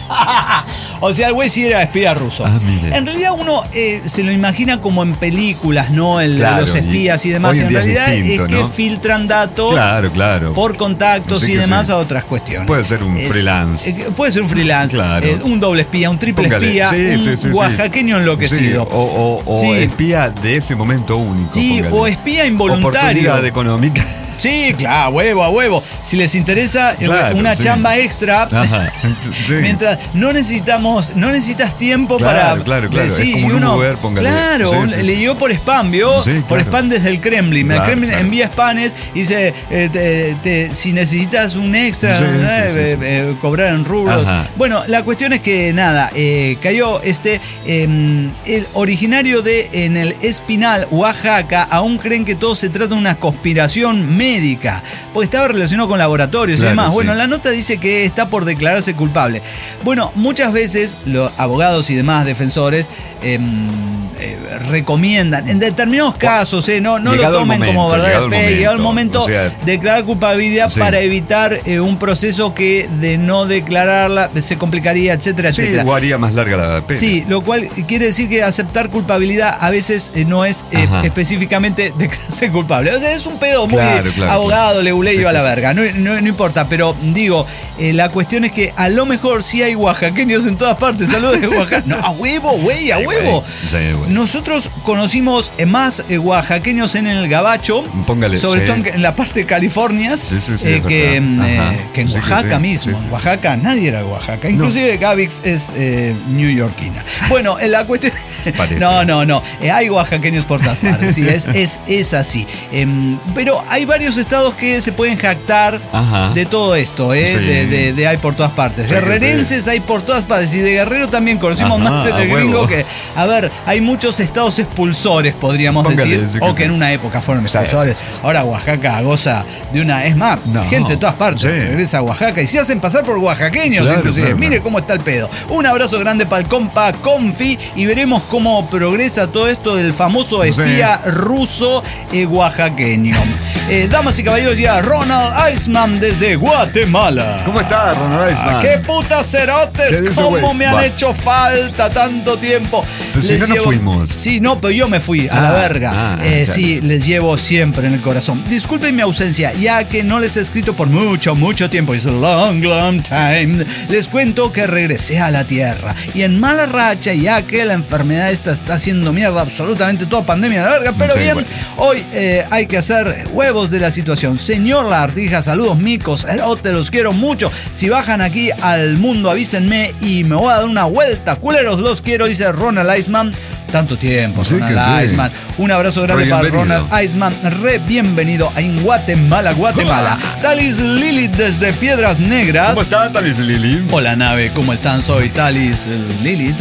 [SPEAKER 1] o sea, el güey sí era espía ruso.
[SPEAKER 2] Ah, mire.
[SPEAKER 1] En realidad uno eh, se lo imagina como en películas, ¿no? El,
[SPEAKER 2] Claro,
[SPEAKER 1] los espías y,
[SPEAKER 2] y
[SPEAKER 1] demás.
[SPEAKER 2] hoy en
[SPEAKER 1] En
[SPEAKER 2] día es
[SPEAKER 1] realidad es,
[SPEAKER 2] distinto,
[SPEAKER 1] que
[SPEAKER 2] ¿no?
[SPEAKER 1] filtran datos
[SPEAKER 2] Claro, claro.
[SPEAKER 1] por contactos
[SPEAKER 2] Sí
[SPEAKER 1] y
[SPEAKER 2] que
[SPEAKER 1] demás
[SPEAKER 2] sí.
[SPEAKER 1] a otras cuestiones.
[SPEAKER 2] Puede ser un freelance.
[SPEAKER 1] eh, puede ser un freelance,
[SPEAKER 2] Claro.
[SPEAKER 1] eh, un doble espía, un triple
[SPEAKER 2] Póngale.
[SPEAKER 1] espía,
[SPEAKER 2] Sí,
[SPEAKER 1] un
[SPEAKER 2] sí, sí, sí.
[SPEAKER 1] oaxaqueño enloquecido.
[SPEAKER 2] Sí, O, o- o
[SPEAKER 1] Sí.
[SPEAKER 2] espía de ese momento único.
[SPEAKER 1] Sí,
[SPEAKER 2] póngale.
[SPEAKER 1] o espía involuntario.
[SPEAKER 2] Oportunidad económica.
[SPEAKER 1] Sí, claro, a huevo, a huevo. Si les interesa eh,
[SPEAKER 2] Claro,
[SPEAKER 1] una
[SPEAKER 2] sí.
[SPEAKER 1] chamba extra,
[SPEAKER 2] Ajá. Sí.
[SPEAKER 1] mientras no necesitamos, no necesitas tiempo
[SPEAKER 2] Claro,
[SPEAKER 1] para.
[SPEAKER 2] claro, claro.
[SPEAKER 1] Sí,
[SPEAKER 2] Es como
[SPEAKER 1] y
[SPEAKER 2] un
[SPEAKER 1] uno,
[SPEAKER 2] Uber, póngale.
[SPEAKER 1] claro,
[SPEAKER 2] Sí,
[SPEAKER 1] un-
[SPEAKER 2] sí, sí.
[SPEAKER 1] leyó por spam, ¿vio?
[SPEAKER 2] Sí,
[SPEAKER 1] Por
[SPEAKER 2] claro.
[SPEAKER 1] spam desde el Kremlin.
[SPEAKER 2] Claro,
[SPEAKER 1] el Kremlin
[SPEAKER 2] claro.
[SPEAKER 1] envía spanes y dice, eh, te- te- si necesitas un extra,
[SPEAKER 2] Sí, sí,
[SPEAKER 1] eh,
[SPEAKER 2] sí, sí.
[SPEAKER 1] eh, eh, cobrar en rubros.
[SPEAKER 2] Ajá.
[SPEAKER 1] Bueno, la cuestión es que nada, eh, cayó este, eh, el originario de en el Espinal, Oaxaca, aún creen que todo se trata de una conspiración médica, porque estaba relacionado con laboratorios
[SPEAKER 2] Claro,
[SPEAKER 1] y demás.
[SPEAKER 2] sí.
[SPEAKER 1] Bueno, la nota dice que está por declararse culpable. Bueno, muchas veces los abogados y demás defensores eh, eh, recomiendan, en determinados casos, eh, no, no lo
[SPEAKER 2] Llegado el
[SPEAKER 1] tomen como
[SPEAKER 2] momento,
[SPEAKER 1] verdad
[SPEAKER 2] llegado
[SPEAKER 1] de
[SPEAKER 2] el
[SPEAKER 1] fe, llegado el
[SPEAKER 2] momento,
[SPEAKER 1] momento,
[SPEAKER 2] o sea,
[SPEAKER 1] declarar culpabilidad
[SPEAKER 2] sí.
[SPEAKER 1] para evitar eh, un proceso que de no declararla se complicaría, etcétera,
[SPEAKER 2] Sí,
[SPEAKER 1] etcétera.
[SPEAKER 2] o haría más larga la pena.
[SPEAKER 1] Sí, lo cual quiere decir que aceptar culpabilidad a veces eh, no es eh,
[SPEAKER 2] Ajá.
[SPEAKER 1] específicamente declararse culpable. O sea, es un pedo muy
[SPEAKER 2] Claro, claro,
[SPEAKER 1] abogado,
[SPEAKER 2] claro.
[SPEAKER 1] leguleyo
[SPEAKER 2] Sí,
[SPEAKER 1] a la
[SPEAKER 2] sí.
[SPEAKER 1] verga. No, no- no importa, pero digo, eh, la cuestión es que a lo mejor sí hay oaxaqueños en todas partes. Saludos de Oaxaca. No, a huevo, güey, a
[SPEAKER 2] Sí,
[SPEAKER 1] huevo.
[SPEAKER 2] güey. Sí, güey.
[SPEAKER 1] Nosotros conocimos eh, más eh, oaxaqueños en el Gabacho,
[SPEAKER 2] Póngale,
[SPEAKER 1] sobre
[SPEAKER 2] sí.
[SPEAKER 1] todo en, en la parte de California,
[SPEAKER 2] Sí, sí, sí,
[SPEAKER 1] eh,
[SPEAKER 2] es
[SPEAKER 1] que,
[SPEAKER 2] verdad.
[SPEAKER 1] mm, eh,
[SPEAKER 2] Ajá.
[SPEAKER 1] que en
[SPEAKER 2] Sí que
[SPEAKER 1] Oaxaca
[SPEAKER 2] sí,
[SPEAKER 1] mismo.
[SPEAKER 2] sí, sí.
[SPEAKER 1] Oaxaca, nadie era de Oaxaca. Inclusive Gavix es eh, newyorkina. Bueno, en la cuestión.
[SPEAKER 2] Parece.
[SPEAKER 1] No, no, no. Eh, hay oaxaqueños por todas partes. Sí, es, es, es así. Em, pero hay varios estados que se pueden jactar
[SPEAKER 2] Ajá.
[SPEAKER 1] de todo esto, ¿eh?
[SPEAKER 2] Sí.
[SPEAKER 1] De, de- de hay por todas partes.
[SPEAKER 2] Sí que
[SPEAKER 1] Guerrerenses hay por todas partes. Y de Guerrero también conocimos
[SPEAKER 2] Ajá,
[SPEAKER 1] más en
[SPEAKER 2] a
[SPEAKER 1] el
[SPEAKER 2] huevo.
[SPEAKER 1] gringo que. A ver, hay muchos estados expulsores, podríamos
[SPEAKER 2] Póngale,
[SPEAKER 1] decir.
[SPEAKER 2] sí que
[SPEAKER 1] o que
[SPEAKER 2] sí.
[SPEAKER 1] en una época fueron
[SPEAKER 2] Sí,
[SPEAKER 1] expulsores.
[SPEAKER 2] sí, sí, sí.
[SPEAKER 1] Ahora Oaxaca goza de una. Es más,
[SPEAKER 2] No.
[SPEAKER 1] gente de todas partes
[SPEAKER 2] Sí.
[SPEAKER 1] regresa a Oaxaca y se hacen pasar por oaxaqueños,
[SPEAKER 2] Claro,
[SPEAKER 1] inclusive.
[SPEAKER 2] claro,
[SPEAKER 1] Mire
[SPEAKER 2] claro.
[SPEAKER 1] cómo está el pedo. Un abrazo grande para el compa Confi y veremos cómo progresa todo esto del famoso espía ruso eh, oaxaqueño. Eh, damas y caballeros, ya Ronald Iceman desde Guatemala.
[SPEAKER 2] ¿Cómo está, Ronald Iceman?
[SPEAKER 1] Ah, ¡Qué putas
[SPEAKER 2] ¿Qué
[SPEAKER 1] cerotes!
[SPEAKER 2] dice,
[SPEAKER 1] ¿Cómo
[SPEAKER 2] güey?
[SPEAKER 1] me han
[SPEAKER 2] Va.
[SPEAKER 1] hecho falta tanto tiempo?
[SPEAKER 2] Pero si
[SPEAKER 1] Les
[SPEAKER 2] no nos
[SPEAKER 1] llevo-
[SPEAKER 2] fuimos.
[SPEAKER 1] Sí, no, pero yo me fui a
[SPEAKER 2] Ah,
[SPEAKER 1] la verga.
[SPEAKER 2] ah,
[SPEAKER 1] Eh,
[SPEAKER 2] claro.
[SPEAKER 1] sí, les llevo siempre en el corazón. Disculpen mi ausencia, ya que no les he escrito por mucho, mucho tiempo. It's a long, long time. Les cuento que regresé a la tierra y en mala racha, ya que la enfermedad esta está haciendo mierda absolutamente toda pandemia a la verga. Pero
[SPEAKER 2] Sí,
[SPEAKER 1] bien,
[SPEAKER 2] bueno.
[SPEAKER 1] hoy eh, hay que hacer huevos de la situación. Señor Lagartija, saludos micos, te los quiero mucho. Si bajan aquí al mundo, avísenme y me voy a dar una vuelta. Culeros, los quiero, dice Ronald Iceman. Tanto tiempo,
[SPEAKER 2] Sí
[SPEAKER 1] Ronald
[SPEAKER 2] que sí.
[SPEAKER 1] Iceman. Un abrazo grande
[SPEAKER 2] Re
[SPEAKER 1] para
[SPEAKER 2] bienvenido.
[SPEAKER 1] Ronald Iceman. Re bienvenido en Guatemala, Guatemala. Talis Lilith desde Piedras Negras.
[SPEAKER 2] ¿Cómo está, Talis Lili?
[SPEAKER 1] Hola nave, ¿cómo están? Soy Talis eh, Lilith.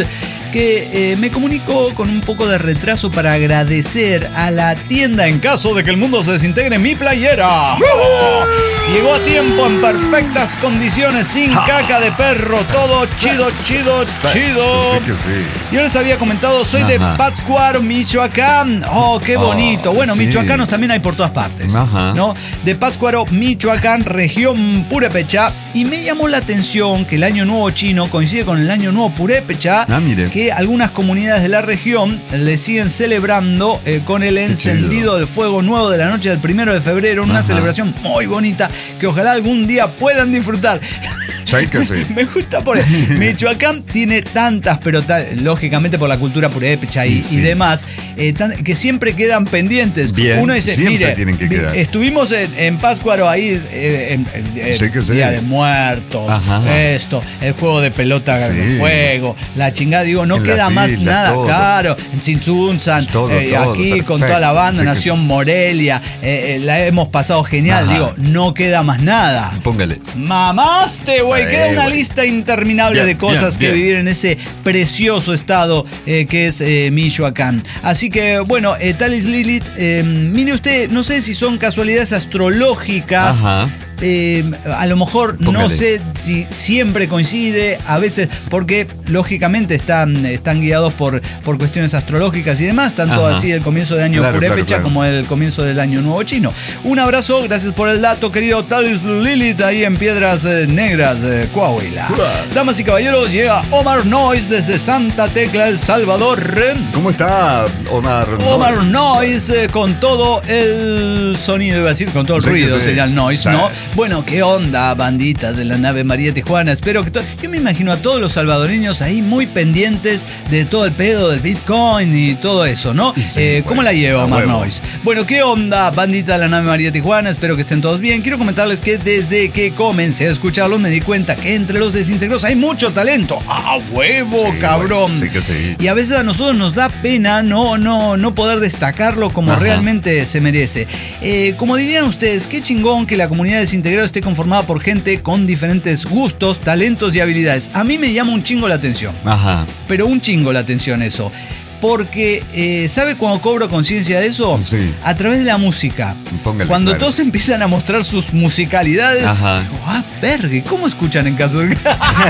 [SPEAKER 1] que eh, me comunico con un poco de retraso para agradecer a la tienda en caso de que el mundo se desintegre mi playera. ¡Oh! Llegó a tiempo en perfectas condiciones, sin caca de perro, todo chido, chido, chido.
[SPEAKER 2] Sí que sí.
[SPEAKER 1] Yo les había comentado, soy Ajá. de Pátzcuaro, Michoacán. Oh, qué bonito. Oh, bueno, sí. Michoacanos también hay por todas partes. Ajá. ¿No? De Pátzcuaro, Michoacán, región Purépecha. Y me llamó la atención que el Año Nuevo chino coincide con el Año Nuevo Purépecha. Ah, mire. Que algunas comunidades de la región le siguen celebrando eh, con el encendido del fuego nuevo de la noche del primero de febrero. Una Ajá. celebración muy bonita que ojalá algún día puedan disfrutar.
[SPEAKER 2] Sí, que sí.
[SPEAKER 1] Me gusta por Michoacán tiene tantas, pero ta, lógicamente por la cultura purépecha y, sí. y demás, eh, tan, que siempre quedan pendientes.
[SPEAKER 2] Bien,
[SPEAKER 1] Uno dice,
[SPEAKER 2] siempre
[SPEAKER 1] mire,
[SPEAKER 2] tienen que quedar.
[SPEAKER 1] Estuvimos en, en Pátzcuaro ahí, eh, en, en,
[SPEAKER 2] sí que sí.
[SPEAKER 1] Día de Muertos, Ajá. esto, el juego de pelota sí. de fuego, la chingada, digo, no en queda más islas, nada, todo. Claro, en Tzintzuntzan, eh, aquí perfecto. Con toda la banda, sí Nación sí. Morelia, eh, la hemos pasado genial, Ajá. digo, no queda más nada.
[SPEAKER 2] Póngale.
[SPEAKER 1] Mamaste, güey. Queda una wey. lista interminable bien, de cosas bien, que bien. vivir en ese precioso estado eh, que es eh, Michoacán. Así que, bueno, eh, Talis Lilith, eh, mire usted, no sé si son casualidades astrológicas. Ajá. Eh, a lo mejor Póngale. no sé si siempre coincide, a veces, porque lógicamente están, están guiados por, por cuestiones astrológicas y demás, tanto Ajá. así el comienzo de año claro, Purépecha claro, claro. como el comienzo del año nuevo chino. Un abrazo, gracias por el dato, querido Talis Lilith, ahí en Piedras eh, Negras, eh, Coahuila. Uh. Damas y caballeros, llega Omar Noise desde Santa Tecla, El Salvador.
[SPEAKER 2] ¿Cómo está Omar Noise?
[SPEAKER 1] Omar Noise, eh, con todo el sonido, iba a decir, con todo el sí, ruido, sí. sería el noise, sí. ¿no? Bueno, ¿qué onda, bandita de la nave María Tijuana? Espero que... To- Yo me imagino a todos los salvadoreños ahí muy pendientes de todo el pedo del Bitcoin y todo eso, ¿no? Sí, eh, ¿Cómo la lleva, Omar Noise? Bueno, ¿qué onda, bandita de la nave María Tijuana? Espero que estén todos bien. Quiero comentarles que desde que comencé a escucharlos me di cuenta que entre los desintegrados hay mucho talento. ¡Ah, huevo, sí, cabrón!
[SPEAKER 2] Sí que sí.
[SPEAKER 1] Y a veces a nosotros nos da pena no, no, no poder destacarlo como Ajá. realmente se merece. Eh, como dirían ustedes, qué chingón que la comunidad de desintegrados esté conformada por gente con diferentes gustos, talentos y habilidades. A mí me llama un chingo la atención. Ajá. Pero un chingo la atención eso. Porque, eh, ¿sabe cuando cobro conciencia de eso? Sí. A través de la música. Póngale, cuando claro. todos empiezan a mostrar sus musicalidades. Ajá. Digo, ah, verga, ¿cómo escuchan en caso de...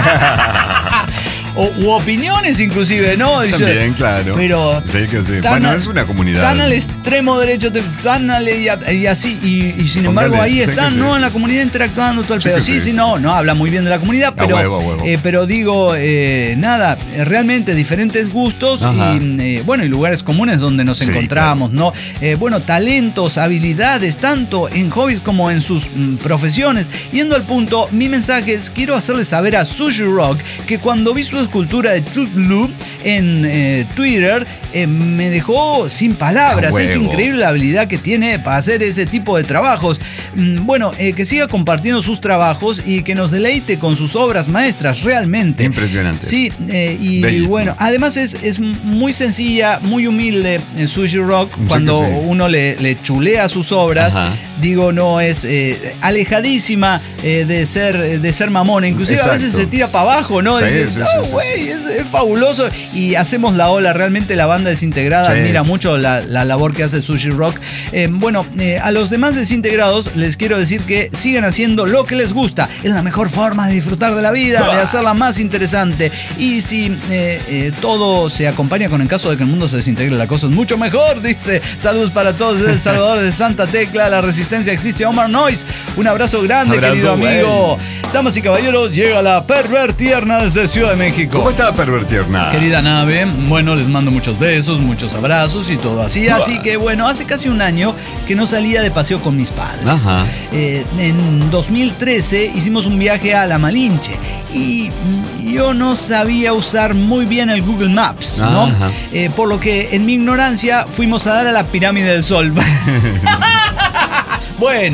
[SPEAKER 1] O, u opiniones inclusive, ¿no? Dice,
[SPEAKER 2] también, claro.
[SPEAKER 1] Pero
[SPEAKER 2] sí que sí. Bueno, a, es una comunidad.
[SPEAKER 1] Tan al extremo derecho, tan al, y, y así, y, y sin embargo Póngale, ahí están, ¿no? Sí. En la comunidad interactuando todo el sí pedo. Sí, sí, sí, sí, no, no habla muy bien de la comunidad, pero, a huevo, a huevo. Eh, pero digo, eh, nada, realmente diferentes gustos Ajá. y, eh, bueno, y lugares comunes donde nos sí, encontramos, claro. ¿no? Eh, bueno, talentos, habilidades, tanto en hobbies como en sus mm, profesiones. Yendo al punto, mi mensaje es, quiero hacerles saber a Sushi Rock que cuando vi su escultura de Truth Blue en eh, Twitter eh, me dejó sin palabras. Es increíble la habilidad que tiene para hacer ese tipo de trabajos. Mm, bueno, eh, que siga compartiendo sus trabajos y que nos deleite con sus obras maestras, realmente.
[SPEAKER 2] Impresionante.
[SPEAKER 1] Sí, eh, y, y bueno, además es, es muy sencilla, muy humilde eh, Sushi Rock. Cuando sí, sí. uno le, le chulea sus obras, Ajá. digo, no es eh, alejadísima eh, de ser de ser mamona. Inclusive Exacto. a veces se tira para abajo, ¿no?
[SPEAKER 2] Sí,
[SPEAKER 1] Dice,
[SPEAKER 2] sí,
[SPEAKER 1] no,
[SPEAKER 2] sí, sí,
[SPEAKER 1] güey, es, es fabuloso. Y hacemos la ola, realmente la banda desintegrada sí. admira mucho la, la labor que hace Sushi Rock. Eh, bueno, eh, a los demás desintegrados les quiero decir que sigan haciendo lo que les gusta. Es la mejor forma de disfrutar de la vida, de hacerla más interesante. Y si eh, eh, todo se acompaña con el caso de que el mundo se desintegre, la cosa es mucho mejor, dice. Saludos para todos desde El Salvador, de Santa Tecla. La resistencia existe. Omar Noise, un abrazo grande, abrazo, querido amigo. Wey. Damas y caballeros, llega la Pervertierna desde Ciudad de México.
[SPEAKER 2] ¿Cómo está Pervertierna?
[SPEAKER 1] Querida nave, bueno, les mando muchos besos, muchos abrazos y todo así. Uah. Así que bueno, hace casi un año que no salía de paseo con mis padres. Ajá. Eh, en dos mil trece hicimos un viaje a La Malinche y yo no sabía usar muy bien el Google Maps, ¿no? Eh, por lo que en mi ignorancia fuimos a dar a la Pirámide del Sol. Bueno,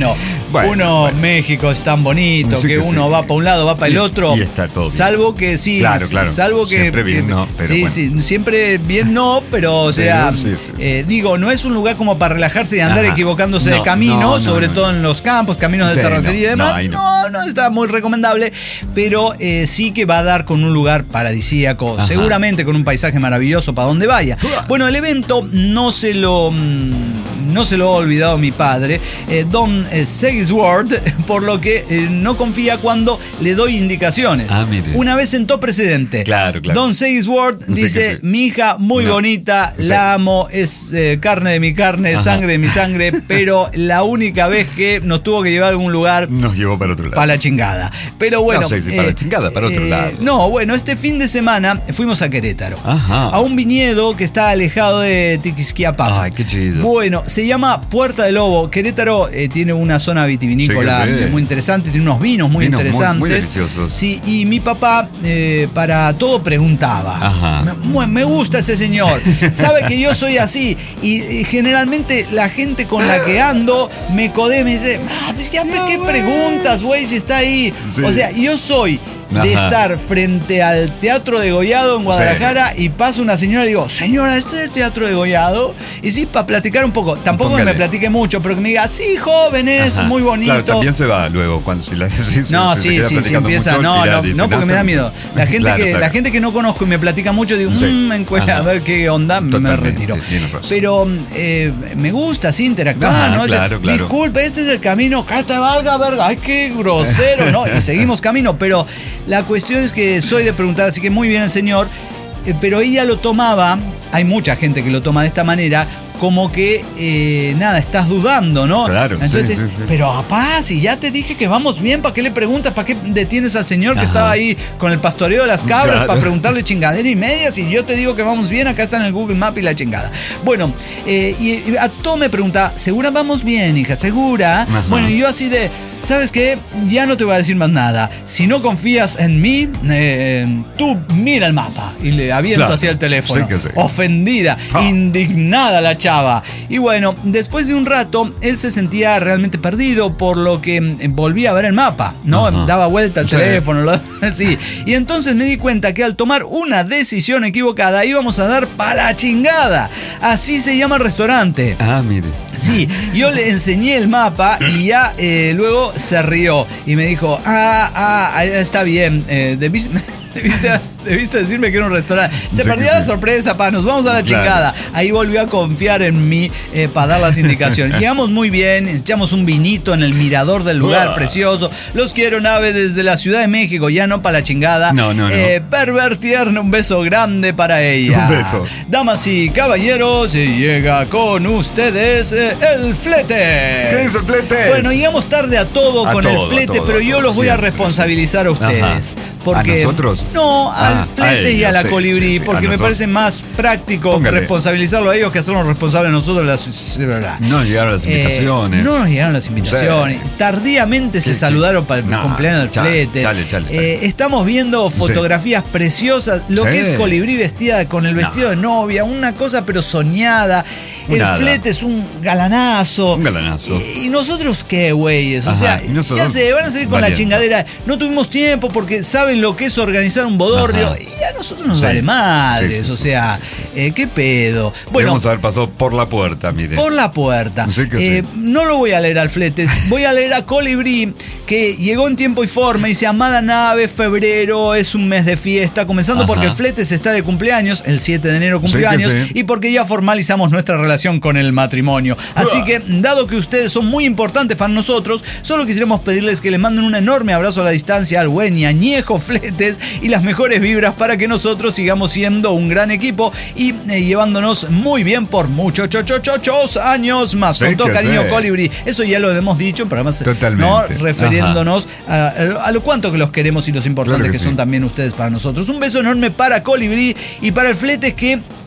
[SPEAKER 2] Bueno,
[SPEAKER 1] uno,
[SPEAKER 2] bueno.
[SPEAKER 1] México es tan bonito
[SPEAKER 2] Sí
[SPEAKER 1] que,
[SPEAKER 2] que
[SPEAKER 1] uno
[SPEAKER 2] sí.
[SPEAKER 1] va para un lado, va para el
[SPEAKER 2] Y-
[SPEAKER 1] otro.
[SPEAKER 2] y está todo bien.
[SPEAKER 1] Salvo que sí,
[SPEAKER 2] Claro, claro.
[SPEAKER 1] salvo que
[SPEAKER 2] Siempre bien
[SPEAKER 1] que-
[SPEAKER 2] no, pero
[SPEAKER 1] sí,
[SPEAKER 2] bueno.
[SPEAKER 1] sí, siempre bien no, pero o
[SPEAKER 2] Sí,
[SPEAKER 1] sea,
[SPEAKER 2] sí, sí, sí.
[SPEAKER 1] eh, digo, no es un lugar como para relajarse y andar
[SPEAKER 2] Ajá.
[SPEAKER 1] equivocándose
[SPEAKER 2] No,
[SPEAKER 1] de camino,
[SPEAKER 2] no, no,
[SPEAKER 1] sobre
[SPEAKER 2] no,
[SPEAKER 1] todo
[SPEAKER 2] no.
[SPEAKER 1] en los campos, caminos de
[SPEAKER 2] Sí,
[SPEAKER 1] terracería y
[SPEAKER 2] no,
[SPEAKER 1] demás.
[SPEAKER 2] no, ahí
[SPEAKER 1] No,
[SPEAKER 2] no.
[SPEAKER 1] no está muy recomendable, pero eh, sí que va a dar con un lugar paradisíaco,
[SPEAKER 2] Ajá.
[SPEAKER 1] seguramente con un paisaje maravilloso para donde vaya. Bueno, el evento no se lo mm, no se lo ha olvidado mi padre, eh, Don eh, Sigisward, por lo que eh, no confía cuando le doy indicaciones.
[SPEAKER 2] Ah, mire.
[SPEAKER 1] Una vez sentó precedente.
[SPEAKER 2] Claro, claro.
[SPEAKER 1] Don Sigisward
[SPEAKER 2] Sí
[SPEAKER 1] dice,
[SPEAKER 2] que sí.
[SPEAKER 1] mi hija muy
[SPEAKER 2] No.
[SPEAKER 1] bonita,
[SPEAKER 2] Sí.
[SPEAKER 1] la amo, es eh, carne de mi carne,
[SPEAKER 2] Ajá.
[SPEAKER 1] sangre de mi sangre, pero la única vez que nos tuvo que llevar a algún lugar
[SPEAKER 2] Nos llevó para otro lado.
[SPEAKER 1] para la chingada. Pero bueno.
[SPEAKER 2] No sé si para la chingada, para otro lado.
[SPEAKER 1] No, bueno, este fin de semana fuimos a Querétaro.
[SPEAKER 2] Ajá.
[SPEAKER 1] A un viñedo que está alejado de Tiquisquiapan.
[SPEAKER 2] Ay, qué chido.
[SPEAKER 1] Bueno, se llama Puerta del Lobo. Querétaro eh, tiene una zona vitivinícola
[SPEAKER 2] Sí que sí.
[SPEAKER 1] muy interesante, tiene unos vinos muy
[SPEAKER 2] Vinos muy-
[SPEAKER 1] interesantes.
[SPEAKER 2] muy deliciosos.
[SPEAKER 1] Sí, y mi papá eh, para todo preguntaba.
[SPEAKER 2] Ajá.
[SPEAKER 1] Me, me gusta ese señor. Sabe que yo soy así. Y, y generalmente la gente con la que ando me codea y me dice, ah, pues ya me qué preguntas, güey, si está ahí.
[SPEAKER 2] Sí.
[SPEAKER 1] O sea, yo soy de
[SPEAKER 2] Ajá.
[SPEAKER 1] estar frente al Teatro de Gollado en Guadalajara y pasa una señora y digo, señora, ¿este es el Teatro de Gollado? Y sí, para platicar un poco. Tampoco
[SPEAKER 2] Póngale.
[SPEAKER 1] que me platique mucho, pero que me diga, sí, jóvenes,
[SPEAKER 2] Ajá.
[SPEAKER 1] muy bonito.
[SPEAKER 2] Claro, también se va luego cuando si la si, si-
[SPEAKER 1] No,
[SPEAKER 2] si se
[SPEAKER 1] sí,
[SPEAKER 2] queda
[SPEAKER 1] sí, sí
[SPEAKER 2] platicando
[SPEAKER 1] empieza.
[SPEAKER 2] mucho,
[SPEAKER 1] No,
[SPEAKER 2] tira,
[SPEAKER 1] no,
[SPEAKER 2] dice,
[SPEAKER 1] no, porque me da
[SPEAKER 2] está-
[SPEAKER 1] miedo. La gente,
[SPEAKER 2] Claro,
[SPEAKER 1] que,
[SPEAKER 2] claro.
[SPEAKER 1] la gente que no conozco y me platica mucho, digo,
[SPEAKER 2] Sí.
[SPEAKER 1] mmm, encuentra,
[SPEAKER 2] Ajá.
[SPEAKER 1] a ver qué onda, me
[SPEAKER 2] Totalmente,
[SPEAKER 1] retiro.
[SPEAKER 2] tienes razón.
[SPEAKER 1] Pero eh, me gusta así interactuar,
[SPEAKER 2] Ajá,
[SPEAKER 1] ¿no? O sea,
[SPEAKER 2] claro, claro.
[SPEAKER 1] disculpe, este es el camino, que te valga, verga, ay, qué grosero, ¿no? Y seguimos camino, pero la cuestión es que soy de preguntar, así que muy bien el señor, eh, pero ella lo tomaba, hay mucha gente que lo toma de esta manera, como que, eh, nada, estás dudando, ¿no?
[SPEAKER 2] Claro,
[SPEAKER 1] Entonces,
[SPEAKER 2] sí, sí, sí.
[SPEAKER 1] pero papá, si ya te dije que vamos bien, ¿para qué le preguntas? ¿Para qué detienes al señor que
[SPEAKER 2] Ajá.
[SPEAKER 1] estaba ahí con el pastoreo de las cabras
[SPEAKER 2] Claro.
[SPEAKER 1] para preguntarle chingadera y media? Si yo te digo que vamos bien, acá está en el Google Map y la chingada. Bueno, eh, y, y a todo me pregunta, ¿segura vamos bien, hija? ¿Segura?
[SPEAKER 2] Ajá.
[SPEAKER 1] Bueno, y yo así de, ¿sabes qué? Ya no te voy a decir más nada. Si no confías en mí, eh, tú mira el mapa. Y le aviento
[SPEAKER 2] Claro,
[SPEAKER 1] hacia el teléfono.
[SPEAKER 2] sí que sí.
[SPEAKER 1] Ofendida,
[SPEAKER 2] Ah.
[SPEAKER 1] indignada la chava. Y bueno, después de un rato, él se sentía realmente perdido, por lo que mm, volvía a ver el mapa, ¿no?
[SPEAKER 2] Ajá.
[SPEAKER 1] Daba vuelta al
[SPEAKER 2] Sí.
[SPEAKER 1] teléfono, lo- sí. Y entonces me di cuenta que al tomar una decisión equivocada íbamos a dar para la chingada. Así se llama el restaurante.
[SPEAKER 2] Ah, mire.
[SPEAKER 1] Sí, yo le enseñé el mapa y ya eh, luego se rió y me dijo, ah, ah, está bien, eh, debiste, debiste, debiste decirme que era un restaurante. Se
[SPEAKER 2] Sí,
[SPEAKER 1] perdió
[SPEAKER 2] que
[SPEAKER 1] la
[SPEAKER 2] sí.
[SPEAKER 1] sorpresa, pa, nos vamos a la
[SPEAKER 2] Claro.
[SPEAKER 1] chingada. Ahí volvió a confiar en mí eh, para dar las indicaciones. Llegamos muy bien, echamos un vinito en el mirador del lugar
[SPEAKER 2] Uah.
[SPEAKER 1] precioso. Los quiero, nave, desde la Ciudad de México, ya no para la chingada.
[SPEAKER 2] No, no, no.
[SPEAKER 1] Eh, Perver tierno, un beso grande para ella.
[SPEAKER 2] Un beso.
[SPEAKER 1] Damas y caballeros, y llega con ustedes eh, el flete.
[SPEAKER 2] ¿Qué dice el flete?
[SPEAKER 1] Bueno, llegamos tarde a todo
[SPEAKER 2] A
[SPEAKER 1] con
[SPEAKER 2] todo,
[SPEAKER 1] el flete,
[SPEAKER 2] a todo,
[SPEAKER 1] pero
[SPEAKER 2] a
[SPEAKER 1] yo
[SPEAKER 2] todo,
[SPEAKER 1] los voy a
[SPEAKER 2] siempre.
[SPEAKER 1] responsabilizar a ustedes.
[SPEAKER 2] Ajá.
[SPEAKER 1] Porque,
[SPEAKER 2] ¿A nosotros?
[SPEAKER 1] No, al
[SPEAKER 2] Ah,
[SPEAKER 1] flete
[SPEAKER 2] a
[SPEAKER 1] y a
[SPEAKER 2] ellos,
[SPEAKER 1] la
[SPEAKER 2] sí,
[SPEAKER 1] colibrí,
[SPEAKER 2] sí, sí,
[SPEAKER 1] porque
[SPEAKER 2] a
[SPEAKER 1] me
[SPEAKER 2] nosotros.
[SPEAKER 1] parece más práctico
[SPEAKER 2] Póngale.
[SPEAKER 1] responsabilizarlo a ellos que hacernos responsables nosotros de las... de verdad.
[SPEAKER 2] No llegaron las
[SPEAKER 1] Eh,
[SPEAKER 2] invitaciones.
[SPEAKER 1] no nos llegaron las invitaciones.
[SPEAKER 2] Sí.
[SPEAKER 1] Tardíamente se
[SPEAKER 2] Sí, sí.
[SPEAKER 1] saludaron para el
[SPEAKER 2] No,
[SPEAKER 1] cumpleaños del
[SPEAKER 2] chale,
[SPEAKER 1] flete.
[SPEAKER 2] chale, chale, chale.
[SPEAKER 1] Eh, estamos viendo fotografías preciosas. Lo
[SPEAKER 2] Sí.
[SPEAKER 1] que es colibrí vestida con el vestido
[SPEAKER 2] No.
[SPEAKER 1] de novia, una cosa pero soñada. El
[SPEAKER 2] Nada.
[SPEAKER 1] flete es un galanazo.
[SPEAKER 2] Un galanazo.
[SPEAKER 1] Y, y nosotros qué, güeyes. O
[SPEAKER 2] Ajá,
[SPEAKER 1] sea,
[SPEAKER 2] y nosotros
[SPEAKER 1] ya se van a salir con la
[SPEAKER 2] valiendo.
[SPEAKER 1] chingadera. No tuvimos tiempo porque saben lo que es organizar un bodorrio.
[SPEAKER 2] Ajá.
[SPEAKER 1] Y a nosotros nos
[SPEAKER 2] Sí.
[SPEAKER 1] vale madres.
[SPEAKER 2] Sí, sí,
[SPEAKER 1] o
[SPEAKER 2] sí.
[SPEAKER 1] sea, eh, qué pedo. Bueno,
[SPEAKER 2] Debemos haber pasado por la puerta, mire.
[SPEAKER 1] por la puerta.
[SPEAKER 2] Sí que sí.
[SPEAKER 1] Eh, no lo voy a leer al Fletes, voy a leer a Colibrí, que llegó en tiempo y forma y dice, amada nave, febrero es un mes de fiesta, comenzando
[SPEAKER 2] Ajá.
[SPEAKER 1] porque el Fletes está de cumpleaños, el siete de enero
[SPEAKER 2] Sí
[SPEAKER 1] cumplió
[SPEAKER 2] que
[SPEAKER 1] años,
[SPEAKER 2] sí.
[SPEAKER 1] y porque ya formalizamos nuestra relación con el matrimonio. Así que, dado que ustedes son muy importantes para nosotros, solo quisiéramos pedirles que le manden un enorme abrazo a la distancia al buen y añejo Fletes y las mejores vibras para que nosotros sigamos siendo un gran equipo y eh, llevándonos muy bien por muchos chochochochos años más.
[SPEAKER 2] Sí
[SPEAKER 1] Con todo
[SPEAKER 2] que
[SPEAKER 1] cariño,
[SPEAKER 2] sí.
[SPEAKER 1] Colibrí. Eso ya lo hemos dicho en programas,
[SPEAKER 2] Totalmente.
[SPEAKER 1] ¿no? Refiriéndonos a, a lo cuanto que los queremos y los importantes
[SPEAKER 2] Claro
[SPEAKER 1] que,
[SPEAKER 2] que
[SPEAKER 1] son
[SPEAKER 2] sí.
[SPEAKER 1] también ustedes para nosotros. Un beso enorme para Colibrí y para el Fletes, que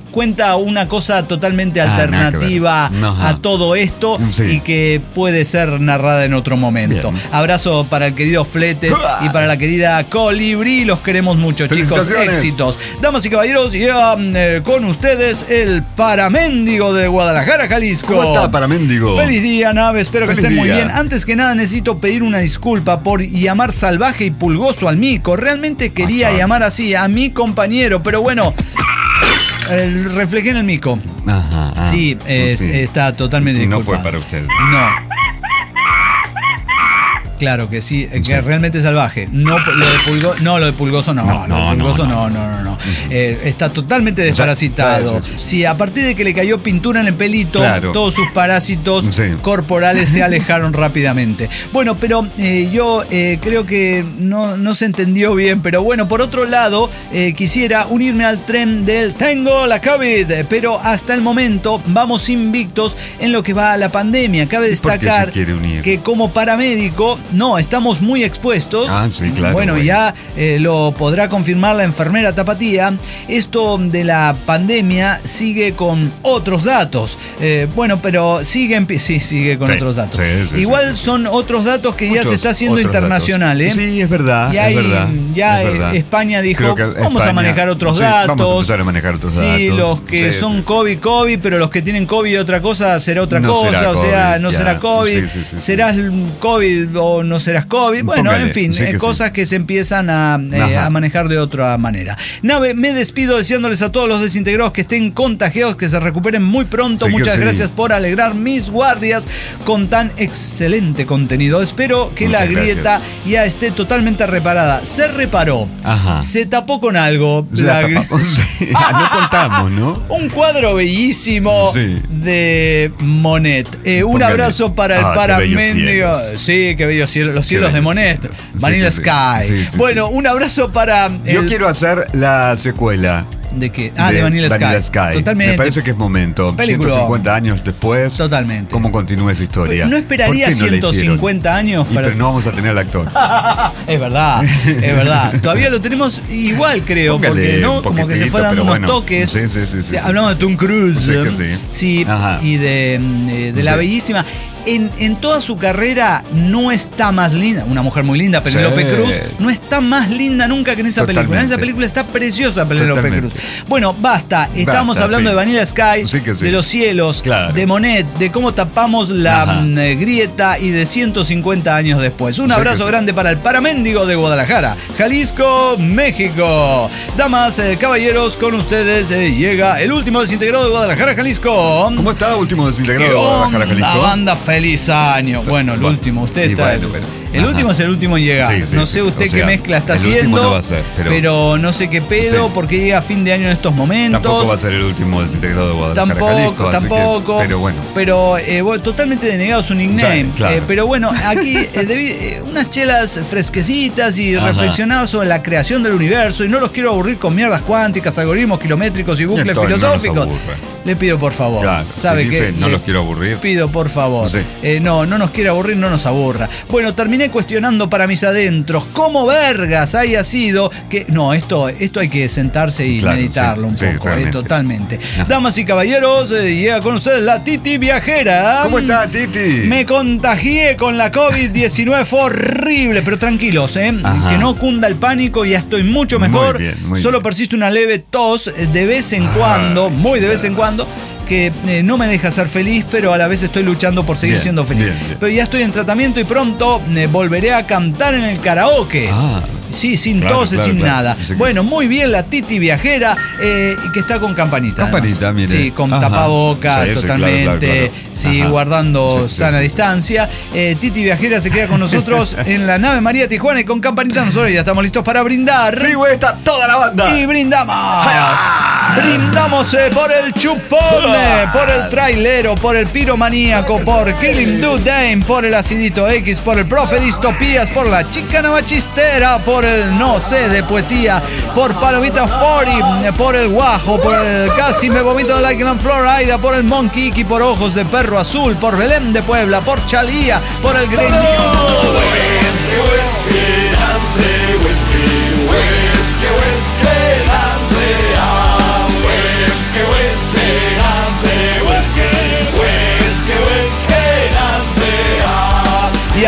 [SPEAKER 1] cuenta una cosa totalmente
[SPEAKER 2] Ah,
[SPEAKER 1] alternativa
[SPEAKER 2] nada que ver. Ajá.
[SPEAKER 1] a todo esto
[SPEAKER 2] Sí.
[SPEAKER 1] y que puede ser narrada en otro momento.
[SPEAKER 2] Bien.
[SPEAKER 1] Abrazo para el querido Fletes y para la querida Colibrí. Los queremos mucho, chicos.
[SPEAKER 2] Felicitaciones.
[SPEAKER 1] Éxitos. Damas y caballeros, llega eh, con ustedes el Paramendigo de Guadalajara, Jalisco.
[SPEAKER 2] ¿Cómo está, Paramendigo?
[SPEAKER 1] Feliz día, nave. Espero
[SPEAKER 2] Feliz
[SPEAKER 1] que estén muy
[SPEAKER 2] día.
[SPEAKER 1] bien. Antes que nada, necesito pedir una disculpa por llamar salvaje y pulgoso al mico. Realmente quería
[SPEAKER 2] chaval.
[SPEAKER 1] llamar así a mi compañero, pero bueno, eh, reflejé en el mico.
[SPEAKER 2] Ajá, ah,
[SPEAKER 1] Sí, es-
[SPEAKER 2] sí.
[SPEAKER 1] está totalmente
[SPEAKER 2] Y no
[SPEAKER 1] disculpado.
[SPEAKER 2] fue para usted.
[SPEAKER 1] No. Claro que sí, que
[SPEAKER 2] Sí.
[SPEAKER 1] realmente salvaje. No lo de pulgo, no, lo de pulgoso no.
[SPEAKER 2] No,
[SPEAKER 1] lo de
[SPEAKER 2] no,
[SPEAKER 1] pulgoso
[SPEAKER 2] no,
[SPEAKER 1] no, no, no. no. Eh, está totalmente desparasitado.
[SPEAKER 2] sí, sí, sí.
[SPEAKER 1] Sí, a partir de que le cayó pintura en el pelito,
[SPEAKER 2] Claro.
[SPEAKER 1] todos sus parásitos
[SPEAKER 2] Sí.
[SPEAKER 1] corporales se alejaron rápidamente. Bueno, pero eh, yo eh, creo que no, no se entendió bien. Pero bueno, por otro lado, eh, quisiera unirme al tren del tengo la COVID. Pero hasta el momento vamos invictos en lo que va a la pandemia. Cabe
[SPEAKER 2] ¿Y por qué
[SPEAKER 1] destacar
[SPEAKER 2] se quiere unir?
[SPEAKER 1] que como paramédico, no, estamos muy expuestos.
[SPEAKER 2] Ah, sí, claro,
[SPEAKER 1] Bueno,
[SPEAKER 2] bueno.
[SPEAKER 1] ya eh, lo podrá confirmar la enfermera Tapatía. Esto de la pandemia sigue con otros datos. Eh, bueno, pero sigue, en pi- sí, sigue con
[SPEAKER 2] Sí,
[SPEAKER 1] otros datos.
[SPEAKER 2] sí, sí,
[SPEAKER 1] Igual
[SPEAKER 2] sí.
[SPEAKER 1] son otros datos que ya
[SPEAKER 2] Muchos
[SPEAKER 1] se está haciendo
[SPEAKER 2] otros
[SPEAKER 1] internacional.
[SPEAKER 2] datos.
[SPEAKER 1] ¿eh?
[SPEAKER 2] Sí, es verdad.
[SPEAKER 1] Y hay-
[SPEAKER 2] es verdad,
[SPEAKER 1] ya
[SPEAKER 2] es
[SPEAKER 1] eh,
[SPEAKER 2] verdad.
[SPEAKER 1] España dijo,
[SPEAKER 2] Creo que
[SPEAKER 1] vamos a
[SPEAKER 2] España-
[SPEAKER 1] manejar otros
[SPEAKER 2] sí,
[SPEAKER 1] datos.
[SPEAKER 2] Vamos a empezar a manejar otros
[SPEAKER 1] Sí,
[SPEAKER 2] datos.
[SPEAKER 1] los que
[SPEAKER 2] Sí,
[SPEAKER 1] son
[SPEAKER 2] sí.
[SPEAKER 1] COVID, COVID, pero los que tienen COVID y otra cosa será otra
[SPEAKER 2] No
[SPEAKER 1] cosa.
[SPEAKER 2] será
[SPEAKER 1] o sea,
[SPEAKER 2] COVID,
[SPEAKER 1] no
[SPEAKER 2] ya.
[SPEAKER 1] será COVID.
[SPEAKER 2] Sí, sí, sí, sí.
[SPEAKER 1] serás COVID o no serás COVID. Bueno,
[SPEAKER 2] Póngale,
[SPEAKER 1] en fin,
[SPEAKER 2] sí
[SPEAKER 1] eh,
[SPEAKER 2] que
[SPEAKER 1] cosas
[SPEAKER 2] sí.
[SPEAKER 1] que se empiezan a, eh,
[SPEAKER 2] Ajá.
[SPEAKER 1] a manejar de otra manera. Nave, me despido deseándoles a todos los desintegrados que estén contagiados, que se recuperen muy pronto.
[SPEAKER 2] Sí que
[SPEAKER 1] Muchas
[SPEAKER 2] sí.
[SPEAKER 1] gracias por alegrar mis guardias con tan excelente contenido. Espero que
[SPEAKER 2] Muchas
[SPEAKER 1] la grieta ya esté totalmente reparada. Se reparó.
[SPEAKER 2] Ajá.
[SPEAKER 1] Se tapó con algo.
[SPEAKER 2] Ya
[SPEAKER 1] la gri-
[SPEAKER 2] tapamos. Sí, no contamos, ¿no?
[SPEAKER 1] Un cuadro bellísimo
[SPEAKER 2] Sí.
[SPEAKER 1] de Monet. Eh, un
[SPEAKER 2] Póngale.
[SPEAKER 1] abrazo para el
[SPEAKER 2] Ah, qué
[SPEAKER 1] paramendigo.
[SPEAKER 2] bellos cielos.
[SPEAKER 1] Sí, qué bellos cielos. Los cielos de
[SPEAKER 2] bellos
[SPEAKER 1] Monet.
[SPEAKER 2] cielos. Sí
[SPEAKER 1] Vanilla
[SPEAKER 2] que sí.
[SPEAKER 1] Sky.
[SPEAKER 2] Sí, sí,
[SPEAKER 1] bueno,
[SPEAKER 2] sí.
[SPEAKER 1] un abrazo para.
[SPEAKER 2] Yo
[SPEAKER 1] el-
[SPEAKER 2] quiero hacer la secuela.
[SPEAKER 1] ¿De qué? Ah, de, Vanilla, Sky. Totalmente.
[SPEAKER 2] Me parece que es momento.
[SPEAKER 1] Película.
[SPEAKER 2] ciento cincuenta años después.
[SPEAKER 1] Totalmente.
[SPEAKER 2] ¿Cómo continúa esa historia?
[SPEAKER 1] No esperaría
[SPEAKER 2] ¿Por qué no la
[SPEAKER 1] ciento cincuenta
[SPEAKER 2] hicieron?
[SPEAKER 1] años
[SPEAKER 2] Y
[SPEAKER 1] para-
[SPEAKER 2] pero no vamos a tener al actor.
[SPEAKER 1] Es verdad, es verdad. Todavía lo tenemos igual, creo,
[SPEAKER 2] Póngale
[SPEAKER 1] porque no,
[SPEAKER 2] un
[SPEAKER 1] como que se
[SPEAKER 2] poquitito,
[SPEAKER 1] fue dando
[SPEAKER 2] pero
[SPEAKER 1] unos
[SPEAKER 2] bueno.
[SPEAKER 1] toques.
[SPEAKER 2] Sí, sí, sí, sí,
[SPEAKER 1] Sí,
[SPEAKER 2] sí,
[SPEAKER 1] hablamos
[SPEAKER 2] sí,
[SPEAKER 1] de Tom Cruise.
[SPEAKER 2] Sí que sí.
[SPEAKER 1] Sí,
[SPEAKER 2] Ajá.
[SPEAKER 1] y de, eh, de la
[SPEAKER 2] Sí.
[SPEAKER 1] bellísima. En, en toda su carrera no está más linda, una mujer muy linda, Penélope
[SPEAKER 2] Sí.
[SPEAKER 1] Cruz, no está más linda nunca que en esa película. En esa
[SPEAKER 2] Totalmente.
[SPEAKER 1] película está preciosa Penélope Cruz.
[SPEAKER 2] Totalmente.
[SPEAKER 1] Bueno, basta, estamos
[SPEAKER 2] Basta,
[SPEAKER 1] hablando
[SPEAKER 2] sí.
[SPEAKER 1] de Vanilla Sky,
[SPEAKER 2] Sí que sí.
[SPEAKER 1] de los cielos,
[SPEAKER 2] Claro.
[SPEAKER 1] de Monet, de cómo tapamos la
[SPEAKER 2] Ajá.
[SPEAKER 1] mm, eh, grieta y de ciento cincuenta años después. Un
[SPEAKER 2] Sí que
[SPEAKER 1] abrazo
[SPEAKER 2] sí.
[SPEAKER 1] grande para el Paramendigo de Guadalajara, Jalisco, México. Damas, eh, caballeros, con ustedes eh, llega el último desintegrado de Guadalajara, Jalisco.
[SPEAKER 2] ¿Cómo está último desintegrado
[SPEAKER 1] ¿Qué
[SPEAKER 2] de Guadalajara,
[SPEAKER 1] onda,
[SPEAKER 2] Jalisco?
[SPEAKER 1] banda? Feliz año. Bueno, el
[SPEAKER 2] Bueno,
[SPEAKER 1] último, usted
[SPEAKER 2] y
[SPEAKER 1] está.
[SPEAKER 2] bueno, pero-
[SPEAKER 1] el
[SPEAKER 2] ajá.
[SPEAKER 1] último es el último en llegar.
[SPEAKER 2] Sí, sí,
[SPEAKER 1] no
[SPEAKER 2] sí.
[SPEAKER 1] sé usted
[SPEAKER 2] O
[SPEAKER 1] qué
[SPEAKER 2] sea,
[SPEAKER 1] mezcla está
[SPEAKER 2] el último
[SPEAKER 1] haciendo.
[SPEAKER 2] no va a ser, pero-
[SPEAKER 1] no sé qué pedo,
[SPEAKER 2] Sí.
[SPEAKER 1] porque llega a fin de año en estos momentos.
[SPEAKER 2] Tampoco va a ser el último desintegrado de Guadalajara,
[SPEAKER 1] Tampoco,
[SPEAKER 2] Jalisco, así que-
[SPEAKER 1] tampoco.
[SPEAKER 2] pero bueno.
[SPEAKER 1] Pero eh, bueno, totalmente denegado su nickname.
[SPEAKER 2] Sí, claro.
[SPEAKER 1] Eh, pero bueno, aquí eh, debi- eh, unas chelas fresquecitas y
[SPEAKER 2] Ajá.
[SPEAKER 1] reflexionar sobre la creación del universo. Y no los quiero aburrir con mierdas cuánticas, algoritmos kilométricos y bucles
[SPEAKER 2] Esto no nos
[SPEAKER 1] filosóficos.
[SPEAKER 2] aburre.
[SPEAKER 1] Le pido por favor.
[SPEAKER 2] Claro,
[SPEAKER 1] ¿Sabe
[SPEAKER 2] si
[SPEAKER 1] qué?
[SPEAKER 2] dice, no
[SPEAKER 1] Le
[SPEAKER 2] los quiero aburrir.
[SPEAKER 1] Pido por favor.
[SPEAKER 2] Sí.
[SPEAKER 1] Eh, no, no nos quiere aburrir, no nos aburra. Bueno, terminé cuestionando para mis adentros cómo vergas haya sido que. No, esto, esto hay que sentarse y
[SPEAKER 2] Claro,
[SPEAKER 1] meditarlo
[SPEAKER 2] sí,
[SPEAKER 1] un
[SPEAKER 2] sí,
[SPEAKER 1] poco, eh,
[SPEAKER 2] realmente.
[SPEAKER 1] totalmente.
[SPEAKER 2] Ajá.
[SPEAKER 1] Damas y caballeros, eh, llega con ustedes la Titi Viajera.
[SPEAKER 2] ¿Cómo está, Titi?
[SPEAKER 1] Me contagié con la COVID diecinueve, fue horrible, pero tranquilos, ¿eh?
[SPEAKER 2] Ajá.
[SPEAKER 1] Que no cunda el pánico, ya estoy mucho
[SPEAKER 2] Muy
[SPEAKER 1] mejor.
[SPEAKER 2] bien, muy
[SPEAKER 1] Solo
[SPEAKER 2] bien.
[SPEAKER 1] persiste una leve tos eh, de vez en
[SPEAKER 2] Ah,
[SPEAKER 1] cuando, muy de vez en
[SPEAKER 2] chica.
[SPEAKER 1] cuando, que eh, no me deja ser feliz, pero a la vez estoy luchando por seguir
[SPEAKER 2] Bien,
[SPEAKER 1] siendo feliz.
[SPEAKER 2] bien, bien.
[SPEAKER 1] Pero ya estoy en tratamiento y pronto eh, volveré a cantar en el karaoke.
[SPEAKER 2] Ah.
[SPEAKER 1] Sí, sin
[SPEAKER 2] Claro,
[SPEAKER 1] tos,
[SPEAKER 2] claro,
[SPEAKER 1] sin
[SPEAKER 2] claro.
[SPEAKER 1] nada.
[SPEAKER 2] Dice que-
[SPEAKER 1] Bueno, muy bien la Titi Viajera, eh, y que está con campanita.
[SPEAKER 2] Campanita,
[SPEAKER 1] además.
[SPEAKER 2] mire.
[SPEAKER 1] Sí, con
[SPEAKER 2] Ajá.
[SPEAKER 1] tapabocas,
[SPEAKER 2] Sí, sí, claro,
[SPEAKER 1] totalmente.
[SPEAKER 2] claro, claro.
[SPEAKER 1] Sí,
[SPEAKER 2] Ajá.
[SPEAKER 1] guardando
[SPEAKER 2] Sí, sí,
[SPEAKER 1] sana
[SPEAKER 2] sí, sí.
[SPEAKER 1] distancia. Eh, Titi Viajera se queda con nosotros en la nave María Tijuana y con campanita nosotros ya estamos listos para brindar.
[SPEAKER 2] Sí, güey, está toda la banda.
[SPEAKER 1] Y brindamos. Brindamos eh, por el chupón, eh, por el trailero, por el piromaníaco, por Killing Do Dame, por el acidito X, por el profe Distopías, por la chica machistera, por el no sé de poesía, por Palomita cuarenta, eh, por el guajo, por el casi me vomito like in Florida, por el Monkey Iki, por ojos de perro azul, por Belén de Puebla, por Chalía, por el Green
[SPEAKER 6] Whiskey, whiskey, dance, ah, whiskey, whiskey.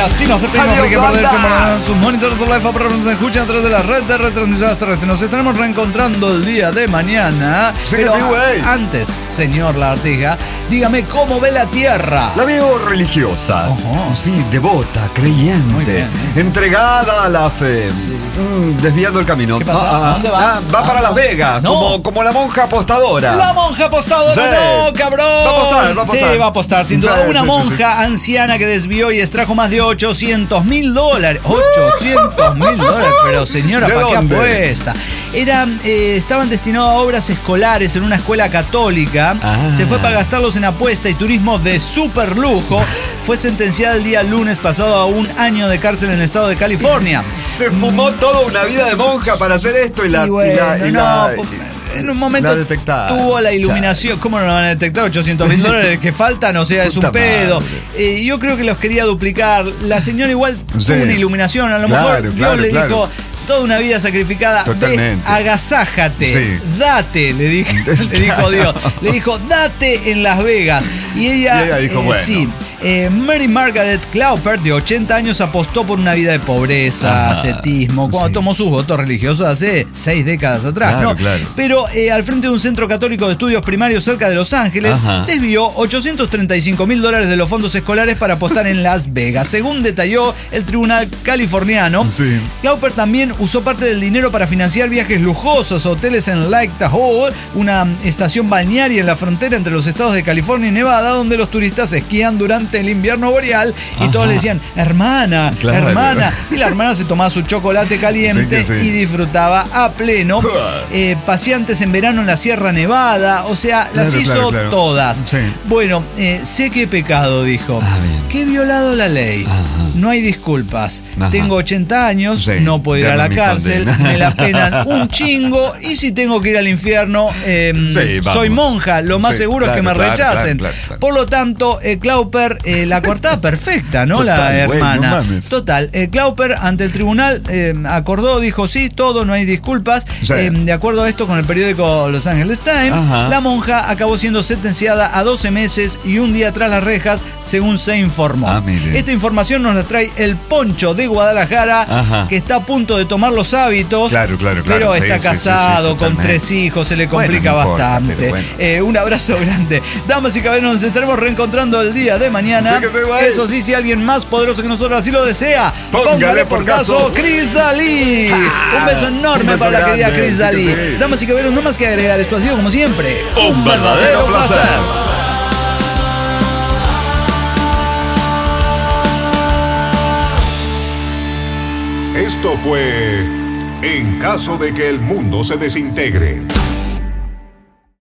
[SPEAKER 1] así nos despedimos.
[SPEAKER 2] Adiós,
[SPEAKER 1] Hay que perder
[SPEAKER 2] banda.
[SPEAKER 1] tiempo en sus monitores por live, pero nos escuchan a través de la red de retransmisoras terrestres. Nos estaremos reencontrando el día de mañana.
[SPEAKER 2] Sí que
[SPEAKER 1] pero
[SPEAKER 2] sí, güey.
[SPEAKER 1] antes, señor Lagartija, dígame cómo ve la Tierra.
[SPEAKER 2] La veo religiosa,
[SPEAKER 1] Ajá.
[SPEAKER 2] sí, devota, creyente,
[SPEAKER 1] Muy bien, ¿eh?
[SPEAKER 2] entregada a la fe, Mm, desviando el camino.
[SPEAKER 1] ¿Qué pasa?
[SPEAKER 2] Ah, ah,
[SPEAKER 1] ¿A dónde va?
[SPEAKER 2] ah, va
[SPEAKER 1] Ah,
[SPEAKER 2] para Las Vegas,
[SPEAKER 1] no.
[SPEAKER 2] como, como la monja apostadora.
[SPEAKER 1] La monja apostadora,
[SPEAKER 2] Sí.
[SPEAKER 1] no, cabrón.
[SPEAKER 2] Va a apostar, va a apostar.
[SPEAKER 1] Sí, va a apostar, sin duda.
[SPEAKER 2] Sí,
[SPEAKER 1] Una
[SPEAKER 2] sí, sí,
[SPEAKER 1] monja anciana que desvió y extrajo más de ochocientos mil dólares. ochocientos mil dólares, pero señora,
[SPEAKER 2] ¿De
[SPEAKER 1] ¿para qué
[SPEAKER 2] dónde?
[SPEAKER 1] apuesta? Eran, eh, estaban destinados a obras escolares en una escuela católica.
[SPEAKER 2] Ah.
[SPEAKER 1] Se fue para gastarlos en apuesta y turismo de super lujo. Fue sentenciada el día lunes pasado a un año de cárcel en el estado de California.
[SPEAKER 2] Se fumó toda una vida de monja para hacer esto y la...
[SPEAKER 1] Y
[SPEAKER 2] y
[SPEAKER 1] bueno,
[SPEAKER 2] la- y
[SPEAKER 1] no,
[SPEAKER 2] la-
[SPEAKER 1] po-
[SPEAKER 2] y-
[SPEAKER 1] en un momento
[SPEAKER 2] la detectaron.
[SPEAKER 1] tuvo la iluminación. ¿Cómo no lo van a detectar? ochocientos mil dólares que faltan, o sea, es un
[SPEAKER 2] Puta
[SPEAKER 1] pedo.
[SPEAKER 2] madre.
[SPEAKER 1] Eh, yo creo que los quería duplicar. La señora igual
[SPEAKER 2] Sí.
[SPEAKER 1] tuvo una iluminación. A lo
[SPEAKER 2] Claro,
[SPEAKER 1] mejor Dios
[SPEAKER 2] claro,
[SPEAKER 1] le
[SPEAKER 2] claro.
[SPEAKER 1] dijo... Toda una vida sacrificada.
[SPEAKER 2] Totalmente.
[SPEAKER 1] Ve, agasájate,
[SPEAKER 2] Sí.
[SPEAKER 1] date, le, dije, le dijo Dios. Le dijo, date en Las Vegas. Y ella,
[SPEAKER 2] Y ella dijo,
[SPEAKER 1] eh,
[SPEAKER 2] bueno.
[SPEAKER 1] sí. Eh, Mary Margaret Claupert, de ochenta años, apostó por una vida de pobreza,
[SPEAKER 2] Ajá.
[SPEAKER 1] ascetismo, cuando
[SPEAKER 2] Sí.
[SPEAKER 1] tomó sus votos religiosos hace seis décadas atrás,
[SPEAKER 2] Claro,
[SPEAKER 1] ¿no?
[SPEAKER 2] claro.
[SPEAKER 1] Pero eh, al frente de un centro católico de estudios primarios cerca de Los Ángeles,
[SPEAKER 2] Ajá.
[SPEAKER 1] desvió ochocientos treinta y cinco mil dólares de los fondos escolares para apostar en Las Vegas. Según detalló el tribunal californiano,
[SPEAKER 2] Sí.
[SPEAKER 1] Claupert también usó parte del dinero para financiar viajes lujosos a hoteles en Lake Tahoe, una estación balnearia en la frontera entre los estados de California y Nevada, donde los turistas esquían durante el invierno boreal y todos le decían, hermana,
[SPEAKER 2] Claro.
[SPEAKER 1] hermana. Y la hermana se tomaba su chocolate caliente
[SPEAKER 2] Sí que sí.
[SPEAKER 1] y disfrutaba a pleno. Eh, paseantes en verano en la Sierra Nevada, o sea, las
[SPEAKER 2] Claro,
[SPEAKER 1] hizo
[SPEAKER 2] claro, claro.
[SPEAKER 1] todas.
[SPEAKER 2] Sí.
[SPEAKER 1] Bueno, eh, sé que he pecado, dijo.
[SPEAKER 2] Ah, bien.
[SPEAKER 1] Que he violado la ley.
[SPEAKER 2] Ajá.
[SPEAKER 1] No hay disculpas.
[SPEAKER 2] Ajá.
[SPEAKER 1] Tengo ochenta años,
[SPEAKER 2] Sí,
[SPEAKER 1] no puedo ir a
[SPEAKER 2] dame
[SPEAKER 1] la
[SPEAKER 2] mi
[SPEAKER 1] cárcel,
[SPEAKER 2] condena.
[SPEAKER 1] me la penan un chingo y si tengo que ir al infierno, eh,
[SPEAKER 2] Sí, vamos.
[SPEAKER 1] soy monja. Lo más
[SPEAKER 2] Sí,
[SPEAKER 1] seguro es que me
[SPEAKER 2] claro, claro,
[SPEAKER 1] rechacen.
[SPEAKER 2] claro, claro, claro.
[SPEAKER 1] Por lo tanto, eh, Clauper, eh, la coartada perfecta, ¿no? la
[SPEAKER 2] Total, güey,
[SPEAKER 1] hermana.
[SPEAKER 2] no mames.
[SPEAKER 1] Total, eh, Clauper ante el tribunal eh, acordó, dijo sí, todo, no hay disculpas.
[SPEAKER 2] Sí.
[SPEAKER 1] Eh, de acuerdo a esto con el periódico Los Angeles Times,
[SPEAKER 2] Ajá.
[SPEAKER 1] la monja acabó siendo sentenciada a doce meses y un día tras las rejas, según se informó.
[SPEAKER 2] Ah, mire.
[SPEAKER 1] Esta información nos la trae el Poncho de Guadalajara,
[SPEAKER 2] Ajá.
[SPEAKER 1] que está a punto de tomar los hábitos.
[SPEAKER 2] Claro, claro, claro.
[SPEAKER 1] Pero
[SPEAKER 2] Sí,
[SPEAKER 1] está
[SPEAKER 2] sí, sí,
[SPEAKER 1] casado
[SPEAKER 2] sí,
[SPEAKER 1] con
[SPEAKER 2] totalmente.
[SPEAKER 1] tres hijos, se le
[SPEAKER 2] Bueno,
[SPEAKER 1] complica
[SPEAKER 2] no importa,
[SPEAKER 1] bastante.
[SPEAKER 2] pero bueno.
[SPEAKER 1] Eh, un abrazo grande. Damas y caballeros, nos estaremos reencontrando el día de mañana.
[SPEAKER 2] Sí que sí, güey.
[SPEAKER 1] Eso sí, si alguien más poderoso que nosotros así lo desea,
[SPEAKER 2] Póngale por caso.
[SPEAKER 1] Chris Dalí. Un beso enorme
[SPEAKER 2] Un beso
[SPEAKER 1] para la querida
[SPEAKER 2] grande,
[SPEAKER 1] Chris
[SPEAKER 2] sí que
[SPEAKER 1] Dalí.
[SPEAKER 2] sí.
[SPEAKER 1] Damas y caballeros, no más que agregar, esto ha sido como siempre
[SPEAKER 2] Un verdadero placer.
[SPEAKER 3] Esto fue En caso de que el mundo se desintegre.